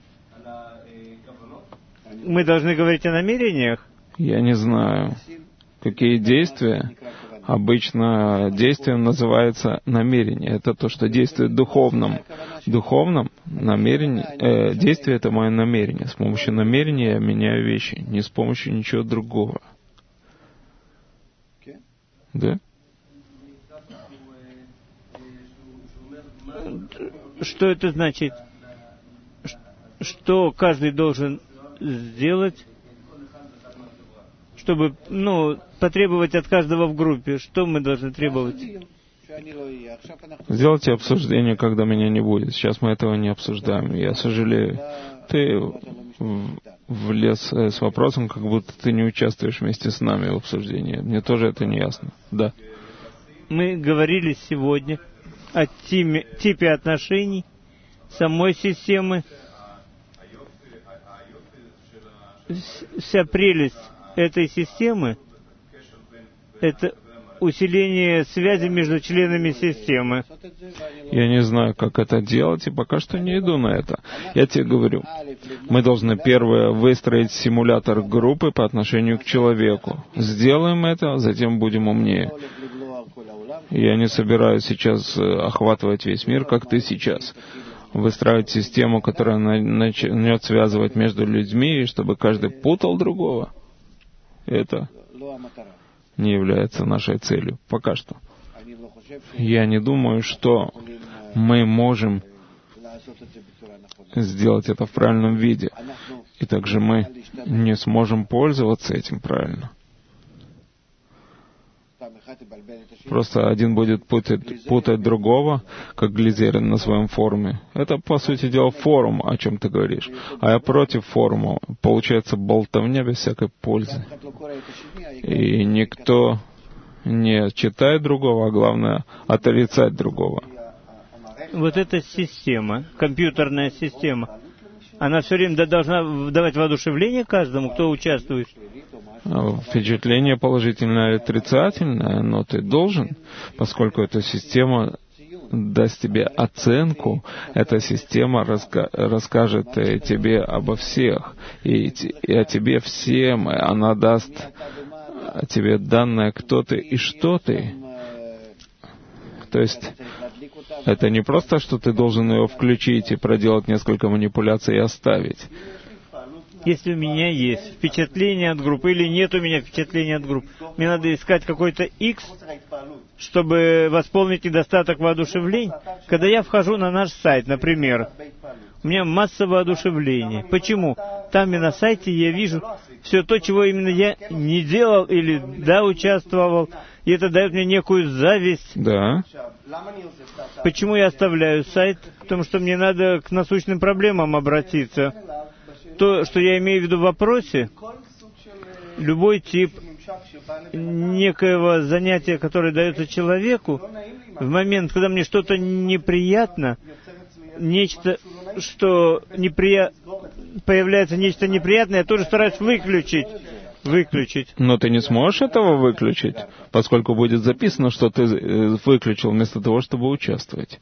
Мы должны говорить о намерениях? Я не знаю. Какие действия? Обычно действием называется намерение. Это то, что действует духовным. Духовным намерение, действие — это мое намерение. С помощью намерения я меняю вещи, не с помощью ничего другого. Да? Что это значит? Что каждый должен сделать, чтобы, потребовать от каждого в группе? Что мы должны требовать? Сделайте обсуждение, когда меня не будет. Сейчас мы этого не обсуждаем. Я сожалею. Ты влез с вопросом, как будто ты не участвуешь вместе с нами в обсуждении. Мне тоже это не ясно. Да. Мы говорили сегодня о типе отношений самой системы. Вся прелесть этой системы — это усиление связи между членами системы. Я не знаю, как это делать, и пока что не иду на это. Я тебе говорю, мы должны первое выстроить симулятор группы по отношению к человеку. Сделаем это, затем будем умнее. Я не собираюсь сейчас охватывать весь мир, как ты сейчас. Выстраивать систему, которая начнет связывать между людьми, и чтобы каждый путал другого. Это не является нашей целью. Пока что. Я не думаю, что мы можем сделать это в правильном виде. И также мы не сможем пользоваться этим правильно. Просто один будет путать другого, как глизерин на своем форуме. Это, по сути дела, форум, о чем ты говоришь. А я против форума. Получается болтовня без всякой пользы. И никто не читает другого, а главное, отрицать другого. Вот эта система, компьютерная система, она все время должна давать воодушевление каждому, кто участвует. Впечатление положительное или отрицательное, но ты должен, поскольку эта система даст тебе оценку, эта система расскажет тебе обо всех, и о тебе всем, она даст тебе данные, кто ты и что ты. То есть это не просто, что ты должен ее включить и проделать несколько манипуляций и оставить. Если у меня есть впечатление от группы или нет у меня впечатления от группы, мне надо искать какой-то X, чтобы восполнить недостаток воодушевлений. Когда я вхожу на наш сайт, например, у меня масса воодушевлений. Почему? Там и на сайте я вижу все то, чего именно я не делал или участвовал, и это дает мне некую зависть. Да. Почему я оставляю сайт? Потому что мне надо к насущным проблемам обратиться. То, что я имею в виду в вопросе, любой тип некоего занятия, которое дается человеку, в момент, когда мне что-то неприятно, нечто, что появляется нечто неприятное, я тоже стараюсь выключить. Но ты не сможешь этого выключить, поскольку будет записано, что ты выключил вместо того, чтобы участвовать.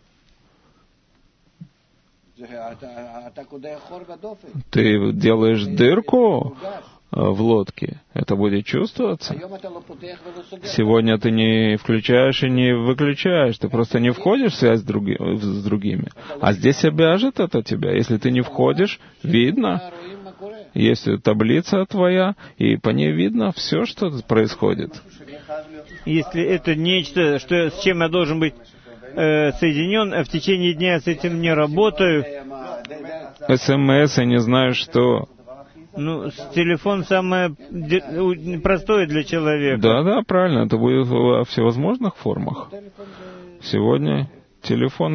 Ты делаешь дырку в лодке, это будет чувствоваться. Сегодня ты не включаешь и не выключаешь, ты просто не входишь в связь с другими. А здесь обяжет это тебя. Если ты не входишь, видно. Есть таблица твоя, и по ней видно все, что происходит. Если это нечто, с чем я должен быть соединен, а в течение дня я с этим не работаю. СМС, я не знаю что. Телефон самое простое для человека. Да, правильно, это будет во всевозможных формах. Сегодня телефон.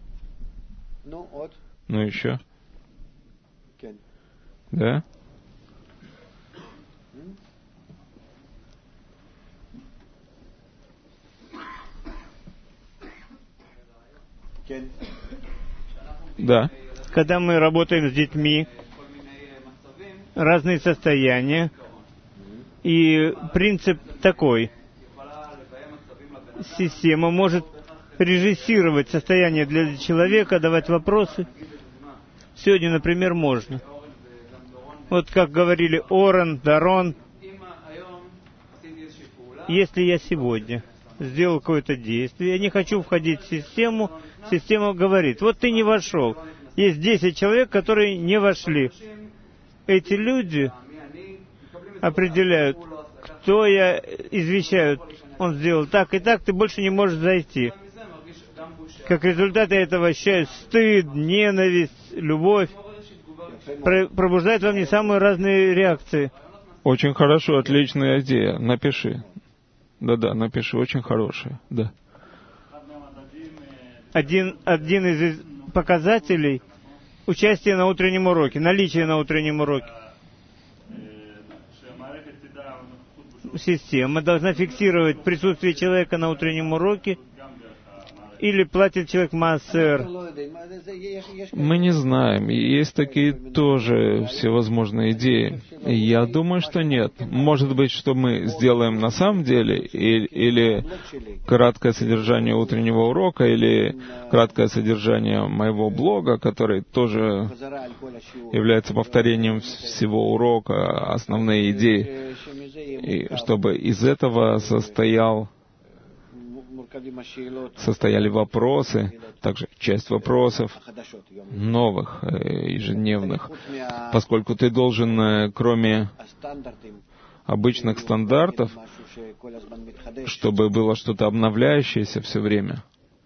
Ну еще. Да? Да. Когда мы работаем с детьми, разные состояния, и принцип такой. Система может режиссировать состояние для человека, давать вопросы. Сегодня, например, можно. Вот как говорили Орен, Дарон, если я сегодня сделал какое-то действие, я не хочу входить в систему, система говорит, вот ты не вошел. Есть 10 человек, которые не вошли. Эти люди определяют, кто я, извещают, он сделал так и так, ты больше не можешь зайти. Как результат я этого ощущаю стыд, ненависть, любовь. Пробуждает во мне самые разные реакции. Очень хорошо, отличная идея. Напиши. Да, напиши, очень хорошая. Да. Один из показателей участия на утреннем уроке, наличие на утреннем уроке. Система должна фиксировать присутствие человека на утреннем уроке, или платит человек массер? Мы не знаем. Есть такие тоже всевозможные идеи. Я думаю, что нет. Может быть, что мы сделаем на самом деле, или краткое содержание утреннего урока, или краткое содержание моего блога, который тоже является повторением всего урока, основные идеи, и чтобы из этого состояли вопросы, также часть вопросов новых, ежедневных, поскольку ты должен, кроме обычных стандартов, чтобы было что-то обновляющееся все время.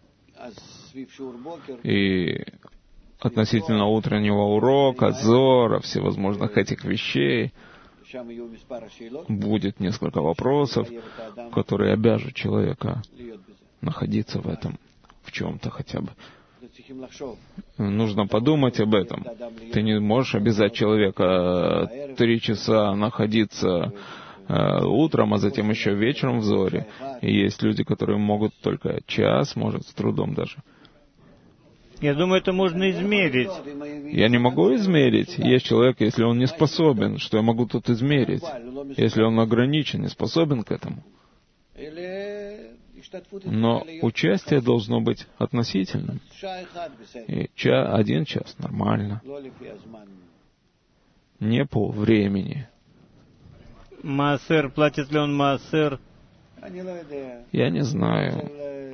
И относительно утреннего урока, зора, всевозможных этих вещей, будет несколько вопросов, который обяжет человека находиться в этом, в чем-то хотя бы. Нужно подумать об этом. Ты не можешь обязать человека 3 часа находиться утром, а затем еще вечером в зоре. И есть люди, которые могут только час, может, с трудом даже. Я думаю, это можно измерить. Я не могу измерить. Есть человек, если он не способен, что я могу тут измерить? Если он ограничен, не способен к этому. Но участие должно быть относительным. И 1 час нормально. Не по времени. Маасер, платит ли он маасер? Я не знаю.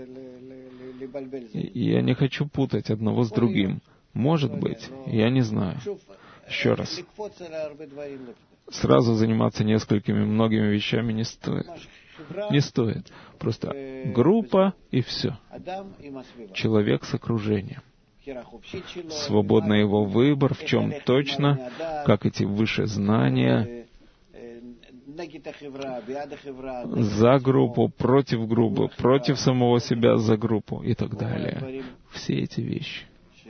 Я не хочу путать одного с другим. Может быть, я не знаю. Еще раз. Сразу заниматься многими вещами не стоит. Не стоит. Просто группа и все. Человек с окружением. Свободный его выбор, в чем точно, как эти высшие знания, за группу, против самого себя за группу и так далее. Все эти вещи.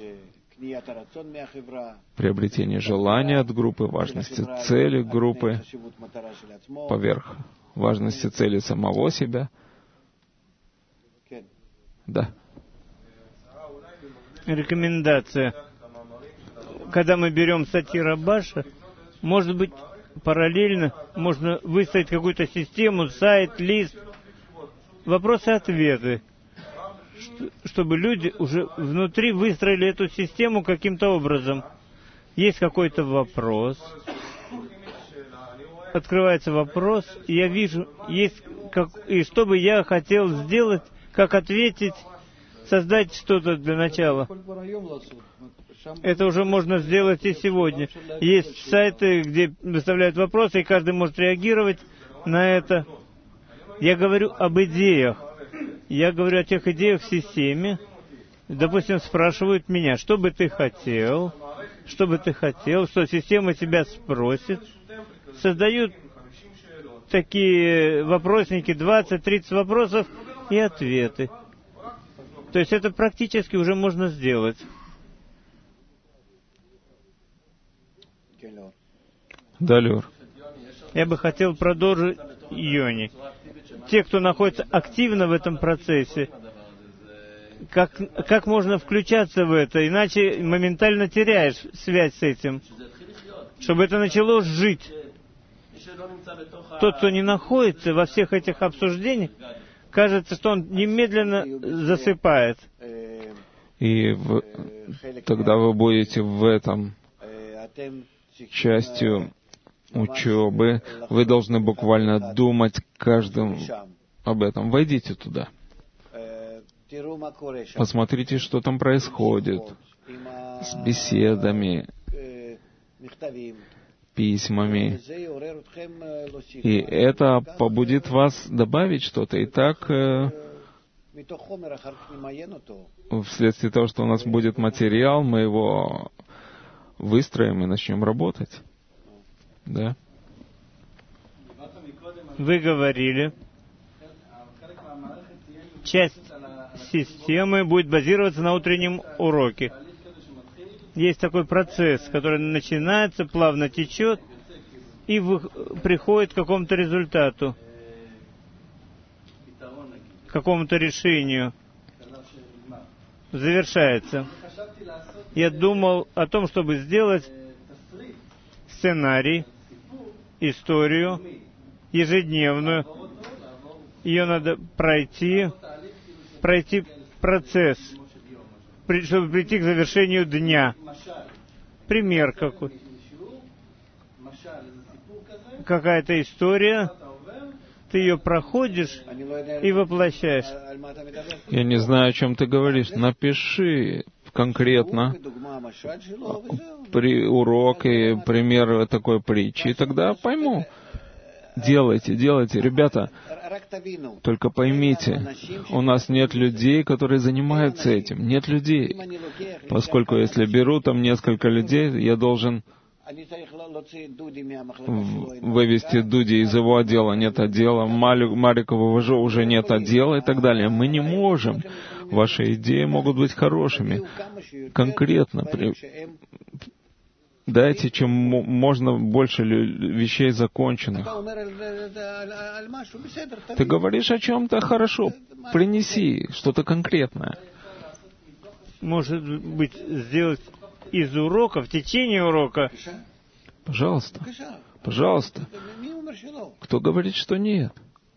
Приобретение желания от группы, важности цели группы, поверх важности цели самого себя. Да. Рекомендация. Когда мы берем статьи Рабаша, может быть, параллельно можно выставить какую-то систему, сайт, лист, вопросы-ответы, чтобы люди уже внутри выстроили эту систему каким-то образом. Есть какой-то вопрос, открывается вопрос, и я вижу, и что бы я хотел сделать, как ответить, создать что-то для начала. Это уже можно сделать и сегодня. Есть сайты, где выставляют вопросы, и каждый может реагировать на это. Я говорю об идеях. Я говорю о тех идеях в системе. Допустим, спрашивают меня, что бы ты хотел, что система тебя спросит. Создают такие вопросники, 20-30 вопросов и ответы. То есть это практически уже можно сделать. Да, Лёр. Я бы хотел продолжить Йони. Те, кто находится активно в этом процессе, как можно включаться в это, иначе моментально теряешь связь с этим, чтобы это начало жить. Тот, кто не находится во всех этих обсуждениях, кажется, что он немедленно засыпает. И тогда вы будете в этом частью учебы. Вы должны буквально думать каждым об этом. Войдите туда. Посмотрите, что там происходит с беседами, письмами. И это побудит вас добавить что-то. И так, вследствие того, что у нас будет материал, мы его выстроим и начнем работать. Да? Вы говорили, часть системы будет базироваться на утреннем уроке. Есть такой процесс, который начинается, плавно течет и приходит к какому-то результату, к какому-то решению, завершается. Я думал о том, чтобы сделать сценарий, историю, ежедневную. Ее надо пройти процесс, чтобы прийти к завершению дня. Пример какой. Какая-то история, ты ее проходишь и воплощаешь. Я не знаю, о чем ты говоришь. Напиши конкретно урок и пример такой притчи, и тогда пойму. Делайте. Ребята, только поймите, у нас нет людей, которые занимаются этим. Нет людей. Поскольку если беру там несколько людей, я должен вывести Дуди из его отдела, нет отдела, Марикового уже нет отдела и так далее. Мы не можем. Ваши идеи могут быть хорошими. Конкретно дайте, чем можно больше вещей законченных. Ты говоришь о чем-то, хорошо, принеси что-то конкретное. Может быть, сделать из урока, в течение урока. Пожалуйста. Пожалуйста. Кто говорит, что нет?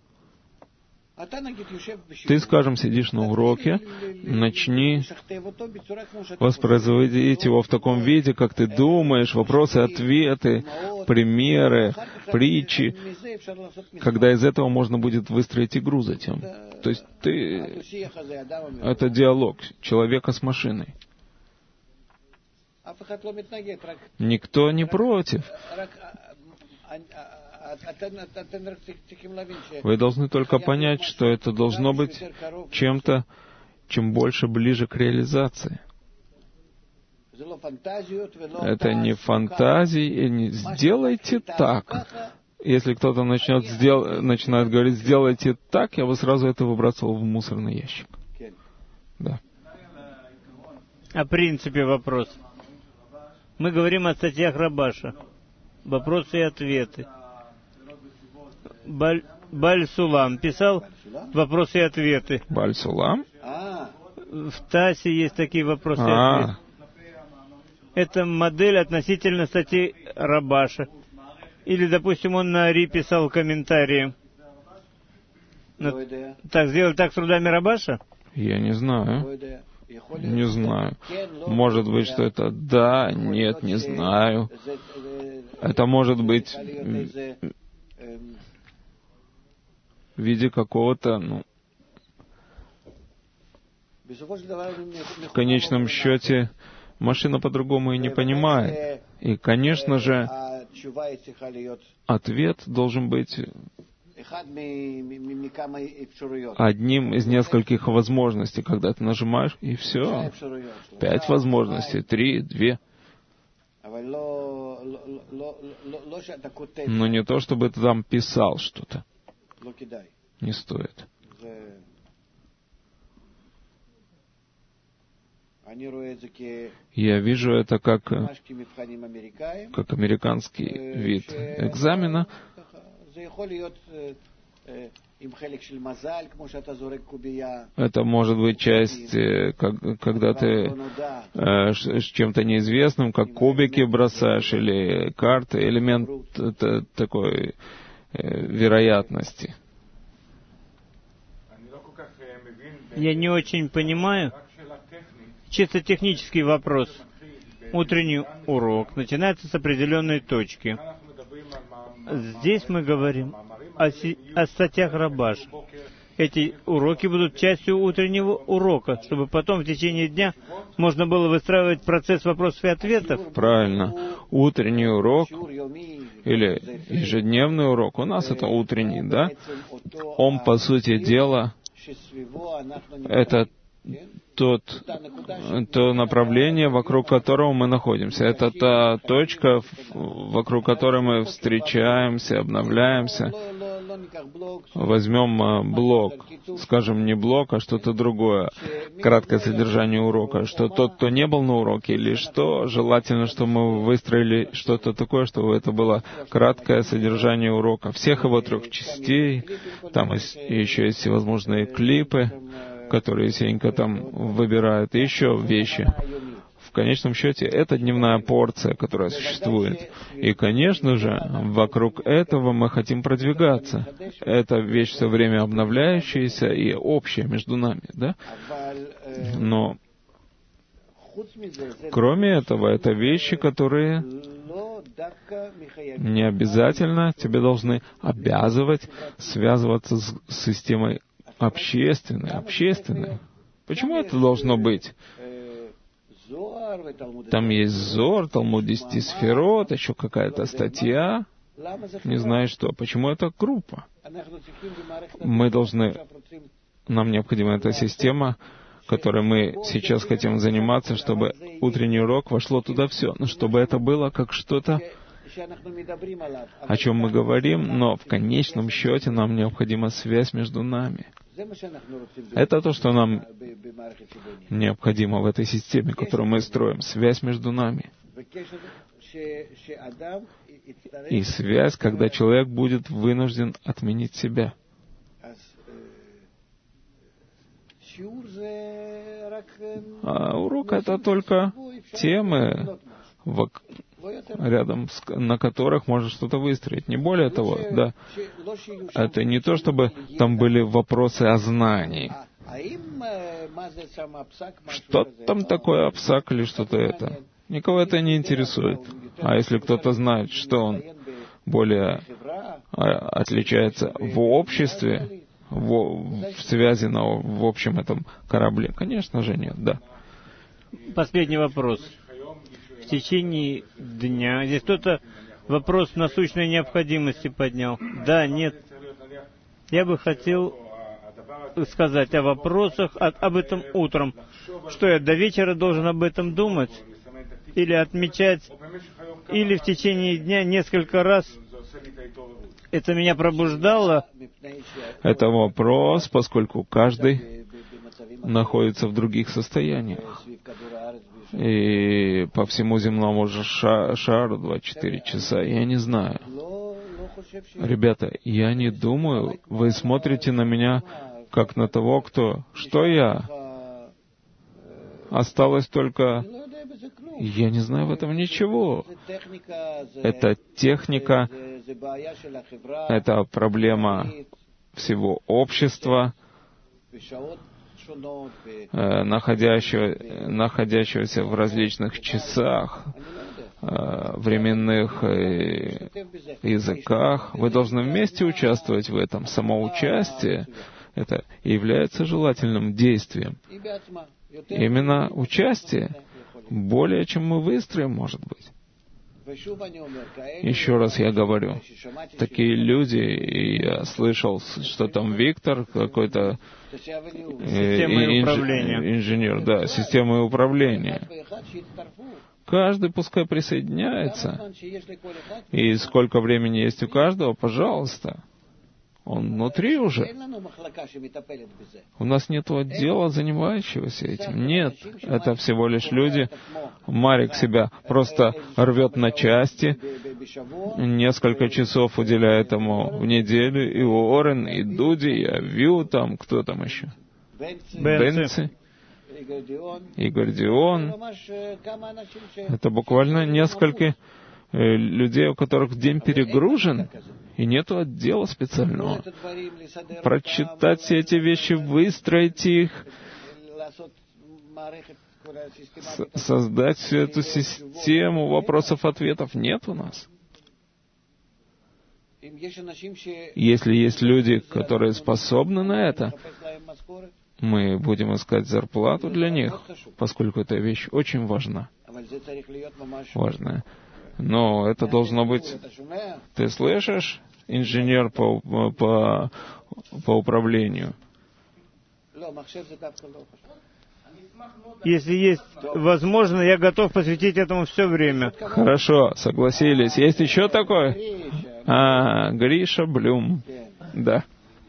Ты, скажем, сидишь на уроке, начни воспроизводить его в таком виде, как ты думаешь, вопросы-ответы, примеры, притчи, когда из этого можно будет выстроить игру затем. То есть это диалог человека с машиной. Никто не против. Вы должны только понять, что это должно быть чем-то, чем больше ближе к реализации. Это не фантазии, и не сделайте так. Если кто-то начинает говорить, сделайте так, я бы сразу это выбрасывал в мусорный ящик. Да. О принципе вопрос. Мы говорим о статьях Рабаша. Вопросы и ответы. Баль-Сулам писал вопросы и ответы. Баль-Сулам? В ТАСе есть такие вопросы и ответы. Это модель относительно статьи Рабаша. Или, допустим, он на Ари писал комментарии. Так, сделать так с трудами Рабаша? Я не знаю. Не знаю. Может быть, что это да, нет, не знаю. Это может быть в виде какого-то, в конечном счете, машина по-другому и не понимает. И, конечно же, ответ должен быть одним из нескольких возможностей, когда ты нажимаешь, и все. 5 возможностей, 3, 2. Но не то, чтобы ты там писал что-то. Не стоит. Я вижу это как американский вид экзамена. Это может быть часть, когда ты с чем-то неизвестным, как кубики бросаешь, или карты, элемент такой вероятности. Я не очень понимаю. Чисто технический вопрос. Утренний урок начинается с определенной точки. Здесь мы говорим о статьях Рабаша. Эти уроки будут частью утреннего урока, чтобы потом в течение дня можно было выстраивать процесс вопросов и ответов. Правильно. Утренний урок или ежедневный урок, у нас это утренний, да? Он, по сути дела, это то направление, вокруг которого мы находимся. Это та точка, вокруг которой мы встречаемся, обновляемся. Возьмем блок, скажем, не блок, а что-то другое. Краткое содержание урока. Что тот, кто не был на уроке, или что, желательно, чтобы мы выстроили что-то такое, чтобы это было краткое содержание урока. Всех его 3 частей. Там еще есть всевозможные клипы, которые Сенька там выбирает, и еще вещи. В конечном счете, это дневная порция, которая существует. И, конечно же, вокруг этого мы хотим продвигаться. Это вещь все время обновляющаяся и общая между нами, да? Но, кроме этого, это вещи, которые не обязательно тебе должны обязывать связываться с системой общественное. Почему это должно быть? Там есть Зор, Талмуд 10 сферот, еще какая-то статья. Не знаю что. Почему это группа? Нам необходима эта система, которой мы сейчас хотим заниматься, чтобы утренний урок вошло туда все, но чтобы это было как что-то, о чем мы говорим, но в конечном счете нам необходима связь между нами. Это то, что нам необходимо в этой системе, которую мы строим. Связь между нами. И связь, когда человек будет вынужден отменить себя. А урок — это только темы, рядом на которых можно что-то выстроить. Не более того, да. Это не то, чтобы там были вопросы о знании. Что там такое апсак или что-то это? Никого это не интересует. А если кто-то знает, что он более отличается в обществе, в связи в общем этом корабле, конечно же нет, да. Последний вопрос. В течение дня здесь кто-то вопрос насущной необходимости поднял. Да, нет. Я бы хотел сказать о вопросах об этом утром. Что я до вечера должен об этом думать? Или отмечать? Или в течение дня несколько раз это меня пробуждало? Это вопрос, поскольку каждый находится в других состояниях. И по всему земному шару 24 часа. Я не знаю. Ребята, я не думаю, вы смотрите на меня как на того, кто... Что я? Осталось только... Я не знаю в этом ничего. Это техника, это проблема всего общества, находящегося в различных часах, временных языках. Вы должны вместе участвовать в этом. Самоучастие — это является желательным действием. Именно участие, более чем мы выстроим, может быть. Еще раз я говорю, такие люди, и я слышал, что там Виктор, какой-то инженер, да, системой управления. Каждый пускай присоединяется. И сколько времени есть у каждого, пожалуйста. Он внутри уже. У нас нет отдела, занимающегося этим. Нет, это всего лишь люди. Марик себя просто рвет на части, несколько часов уделяет ему в неделю, и Уоррен, и Дуди, и Авью, там, кто там еще? Бенци. Игорь Дион. Это буквально несколько людей, у которых день перегружен, и нету отдела специального. Прочитать все эти вещи, выстроить их, создать всю эту систему вопросов-ответов нет у нас. Если есть люди, которые способны на это, мы будем искать зарплату для них, поскольку эта вещь очень важна. Важная. Но это должно быть... Ты слышишь, инженер по управлению? Если есть возможно, я готов посвятить этому все время. Хорошо, согласились. Есть еще такой? Гриша Блюм. Да.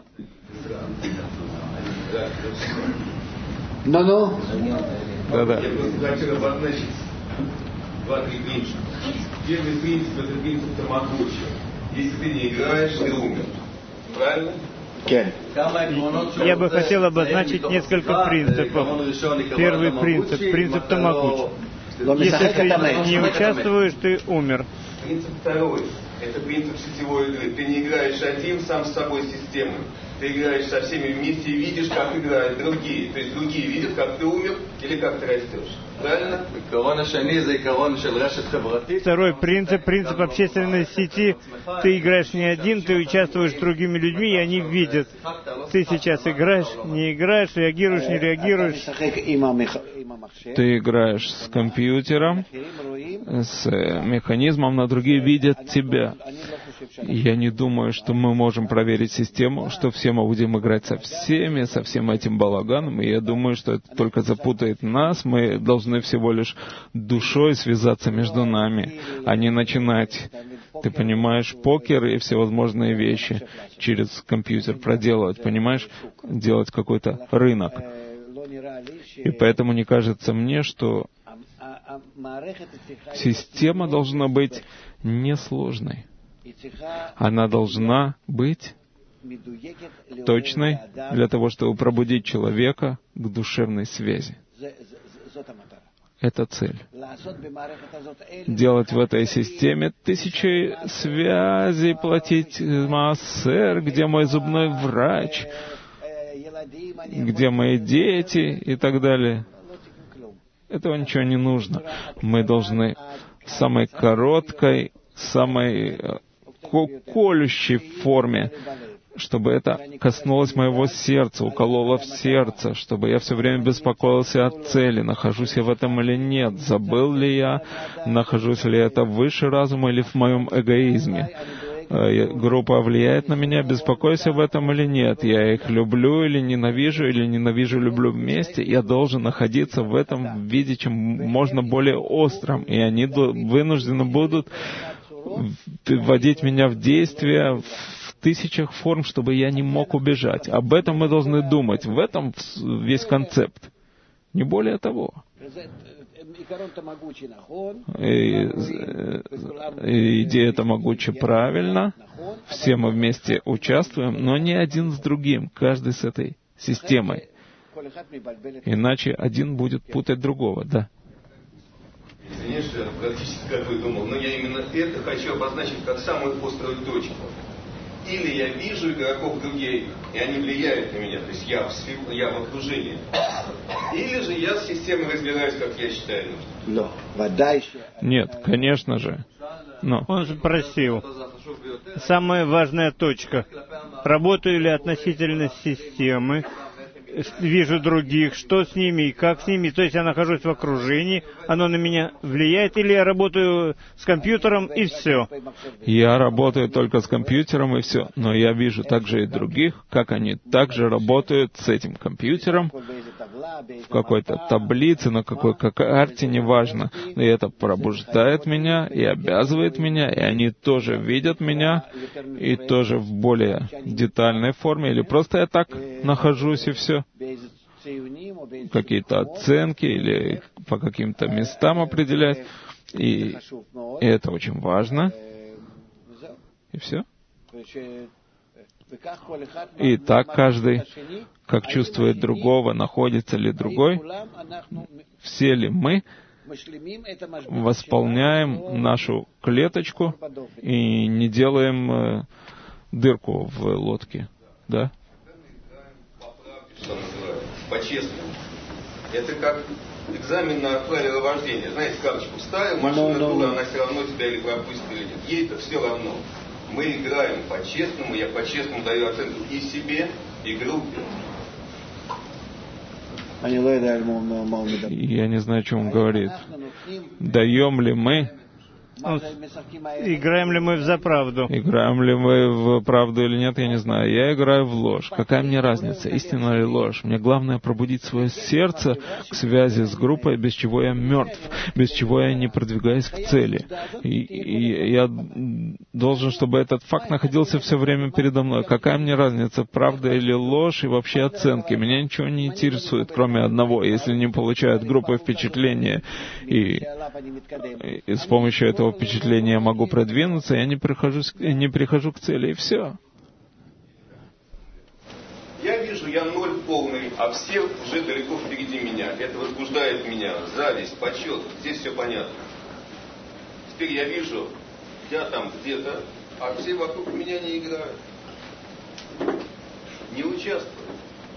Ну-ну. Да-да. Я просто хотел обозначить 2-3 принципа. Первый принцип — это принцип тамагочи. Если ты не играешь, ты умер. Правильно? Я бы хотел обозначить несколько принципов. Первый принцип — принцип тамагочи. Если ты не участвуешь, ты умер. Принцип второй — это принцип сетевой игры. Ты не играешь один сам с собой системой. Ты играешь со всеми вместе и видишь, как играют другие. То есть другие видят, как ты умер или как ты растешь. Правильно? Второй принцип — принцип общественной сети. Ты играешь не один, ты участвуешь с другими людьми, и они видят. Ты сейчас играешь, не играешь, реагируешь, не реагируешь. Ты играешь с компьютером, с механизмом, но другие видят тебя. Я не думаю, что мы можем проверить систему, что все мы будем играть со всем этим балаганом, и я думаю, что это только запутает нас. Мы должны всего лишь душой связаться между нами, а не начинать, ты понимаешь, покер и всевозможные вещи через компьютер проделывать, понимаешь, делать какой-то рынок. И поэтому не кажется мне, что система должна быть несложной. Она должна быть точной для того, чтобы пробудить человека к душевной связи. Это цель. Делать в этой системе 1000 связей, платить маасер, где мой зубной врач, где мои дети и так далее. Этого ничего не нужно. Мы должны самой короткой, самой колющей форме, чтобы это коснулось моего сердца, укололо в сердце, чтобы я все время беспокоился о цели, нахожусь я в этом или нет, забыл ли я, нахожусь ли это выше разума или в моем эгоизме. Группа влияет на меня, беспокоюсь об этом или нет, я их люблю или ненавижу, люблю вместе, я должен находиться в этом виде, чем можно более остром, и они вынуждены будут вводить меня в действие в 1000 форм, чтобы я не мог убежать. Об этом мы должны думать, в этом весь концепт, не более того. Идея-то могучая, правильно. Все мы вместе участвуем, но не один с другим, каждый с этой системой. Иначе один будет путать другого, да. Извините, что я практически как вы думал, но я именно это хочу обозначить как самую острую точку. Или я вижу игроков других, и они влияют на меня, то есть я в окружении. Или же я с системой разбираюсь, как я считаю нужным. Нет, конечно же. Но. Он спросил, самая важная точка, работаю ли относительно системы, вижу других, что с ними и как с ними, то есть я нахожусь в окружении, оно на меня влияет, или я работаю с компьютером и все? Я работаю только с компьютером и все, но я вижу также и других, как они также работают с этим компьютером, в какой-то таблице, на какой карте, неважно, и это пробуждает меня и обязывает меня, и они тоже видят меня, и тоже в более детальной форме, или просто я так нахожусь и все. Какие-то оценки или по каким-то местам определять. И это очень важно. И все. И так каждый, как чувствует другого, находится ли другой, все ли мы восполняем нашу клеточку и не делаем дырку в лодке. Да? По-честному. Это как экзамен на правила вождения. Знаете, карточку вставил, машина дура, она все равно тебя или пропустит, или нет. Ей это все равно. Мы играем по-честному, я по-честному даю оценку и себе, и группе. Я не знаю, о чем он говорит. Даем ли мы... Играем ли мы в заправду? Играем ли мы в правду или нет, я не знаю. Я играю в ложь. Какая мне разница, истина или ложь? Мне главное пробудить свое сердце к связи с группой, без чего я мертв, без чего я не продвигаюсь к цели. И я должен, чтобы этот факт находился все время передо мной. Какая мне разница, правда или ложь, и вообще оценки? Меня ничего не интересует, кроме одного. Если не получают группы впечатления, и с помощью этого впечатления я могу продвинуться, я не прихожу к цели, и все. Я вижу, я ноль полный, а все уже далеко впереди меня. Это возбуждает меня. Зависть, почет, здесь все понятно. Теперь я вижу, я там где-то, а все вокруг меня не играют. Не участвуют.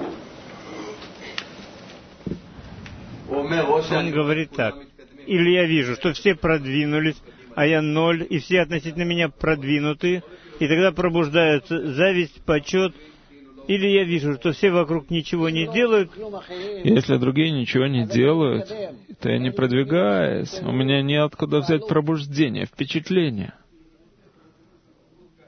Он говорит так. Или я вижу, что все продвинулись, а я ноль, и все относительно меня продвинуты, и тогда пробуждаются зависть, почет. Или я вижу, что все вокруг ничего не делают. Если другие ничего не делают, то я не продвигаюсь. У меня неоткуда взять пробуждение, впечатление.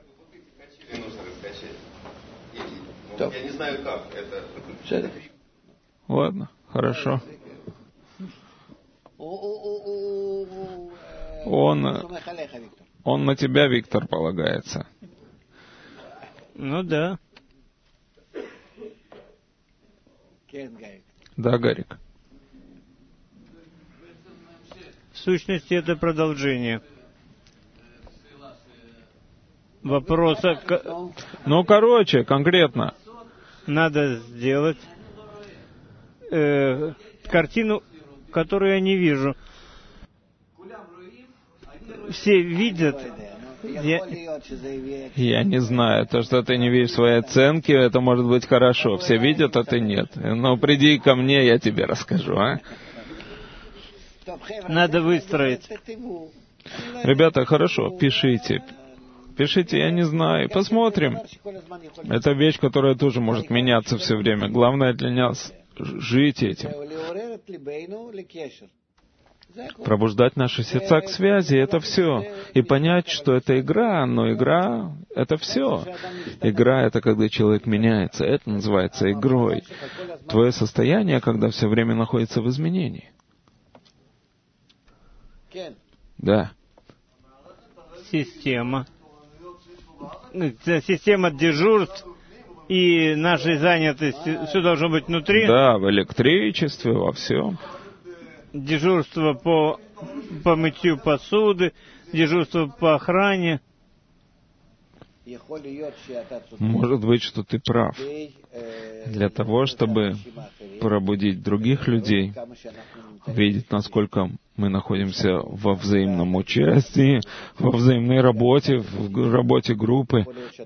Я не знаю, как это. Ладно, хорошо. Он на тебя, Виктор, полагается. Ну да. Да, Гарик. В сущности, это продолжение вопроса. Ну, короче, конкретно. Надо сделать картину, которую я не вижу. Все видят. Я не знаю. То, что ты не видишь свои оценки, это может быть хорошо. Все видят, а ты нет. Ну, приди ко мне, я тебе расскажу, а? Надо выстроить. Ребята, хорошо, пишите. Пишите, я не знаю. Посмотрим. Это вещь, которая тоже может меняться все время. Главное для нас жить этим. Пробуждать наши сердца к связи — это все. И понять, что это игра, но игра — это все. Игра — это когда человек меняется. Это называется игрой. Твое состояние, когда все время находится в изменении. Да. Система дежурств и нашей занятости, все должно быть внутри. Да, в электричестве, во всем. Дежурство по мытью посуды, дежурство по охране. Может быть, что ты прав. Для того, чтобы пробудить других людей, видеть, насколько мы находимся во взаимном участии, во взаимной работе, в работе группы.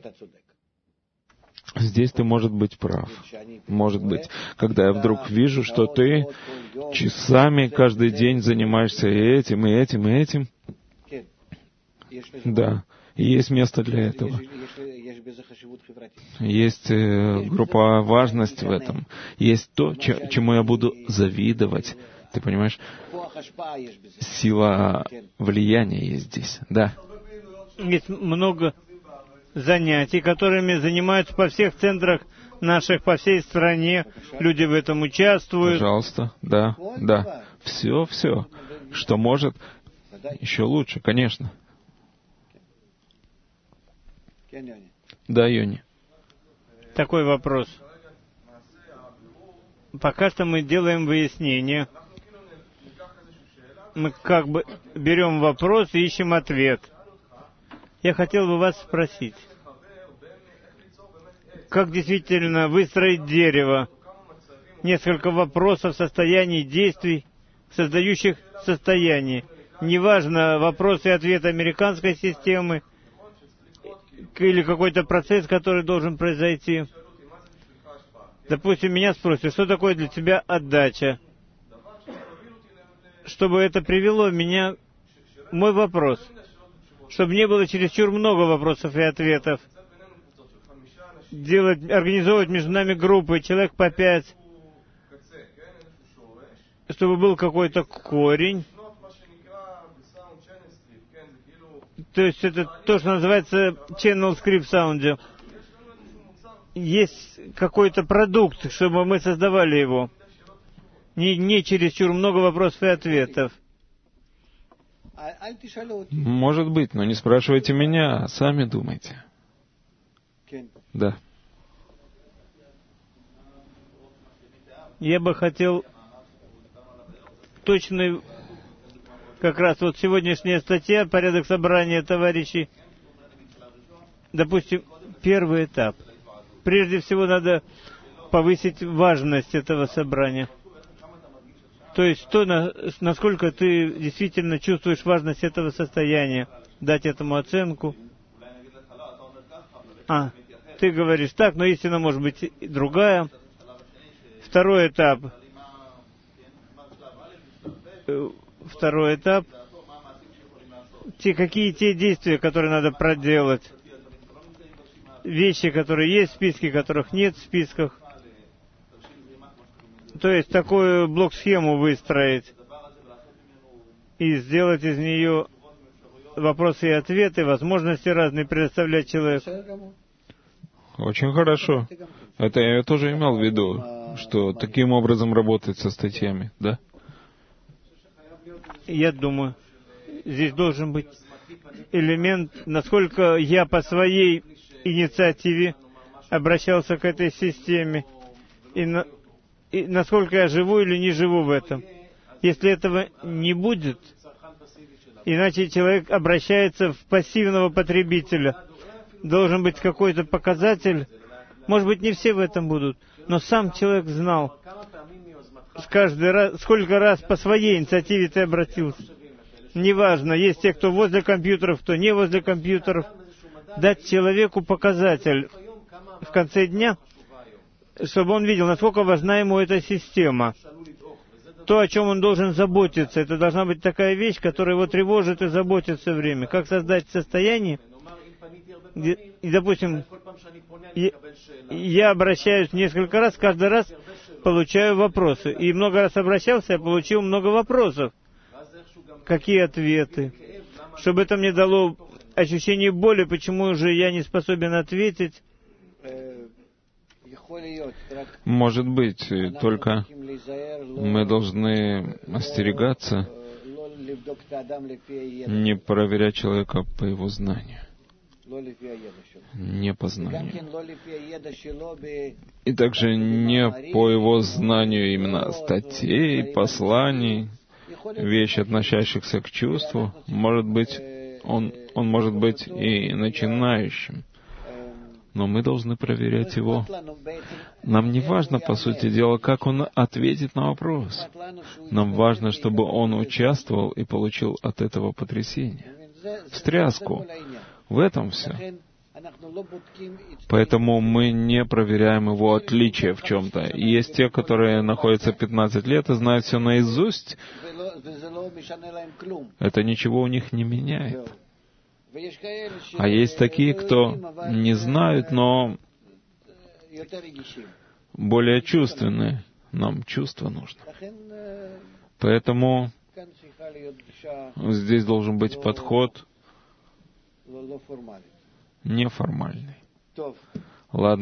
Здесь ты, может быть, прав. Может быть, когда я вдруг вижу, что ты часами каждый день занимаешься этим, и этим, и этим. Да, и есть место для этого. Есть группа важности в этом. Есть то, чему я буду завидовать. Ты понимаешь? Сила влияния есть здесь. Да. Есть много занятий, которыми занимаются по всех центрах наших, по всей стране. Люди в этом участвуют. Пожалуйста. Да, да. Все. Что может, еще лучше, конечно. Да, Йони. Такой вопрос. Пока что мы делаем выяснение. Мы как бы берем вопрос и ищем ответ. Я хотел бы вас спросить, как действительно выстроить дерево? Несколько вопросов, состояний, действий, создающих состояние. Неважно, вопрос и ответ американской системы или какой-то процесс, который должен произойти. Допустим, меня спросят, что такое для тебя отдача? Чтобы это привело меня... Мой вопрос. Чтобы не было чересчур много вопросов и ответов. Организовывать между нами группы, человек по 5. Чтобы был какой-то корень. То есть это то, что называется channel script sound. Есть какой-то продукт, чтобы мы создавали его. Не чересчур много вопросов и ответов. Может быть, но не спрашивайте меня, сами думайте. Да. Я бы хотел точный, как раз вот сегодняшняя статья, порядок собрания товарищей. Допустим, первый этап. Прежде всего надо повысить важность этого собрания. То есть то, насколько ты действительно чувствуешь важность этого состояния, дать этому оценку. Ты говоришь так, но истина может быть и другая. Второй этап. Какие те действия, которые надо проделать. Вещи, которые есть в списке, которых нет в списках. То есть такую блок-схему выстроить и сделать из нее вопросы и ответы, возможности разные предоставлять человеку. Очень хорошо. Это я тоже имел в виду, что таким образом работать со статьями, да? Я думаю, здесь должен быть элемент, насколько я по своей инициативе обращался к этой системе, и насколько я живу или не живу в этом. Если этого не будет, иначе человек обращается в пассивного потребителя. Должен быть какой-то показатель. Может быть, не все в этом будут, но сам человек знал, каждый раз, сколько раз по своей инициативе ты обратился. Неважно, есть те, кто возле компьютеров, кто не возле компьютеров. Дать человеку показатель в конце дня, чтобы он видел, насколько важна ему эта система. То, о чем он должен заботиться, это должна быть такая вещь, которая его тревожит и заботит все время. Как создать состояние, где, и, допустим, я обращаюсь несколько раз, каждый раз получаю вопросы. И много раз обращался, я получил много вопросов. Какие ответы? Чтобы это мне дало ощущение боли, почему же я не способен ответить. Может быть, только мы должны остерегаться не проверять человека по его знанию, не по знанию. И также не по его знанию именно статей, посланий, вещи, относящихся к чувству. Может быть, он может быть и начинающим. Но мы должны проверять его. Нам не важно, по сути дела, как он ответит на вопрос. Нам важно, чтобы он участвовал и получил от этого потрясение, встряску. В этом все. Поэтому мы не проверяем его отличия в чем-то. Есть те, которые находятся 15 лет и знают все наизусть. Это ничего у них не меняет. А есть такие, кто не знают, но более чувственные. Нам чувство нужно. Поэтому здесь должен быть подход неформальный. Ладно.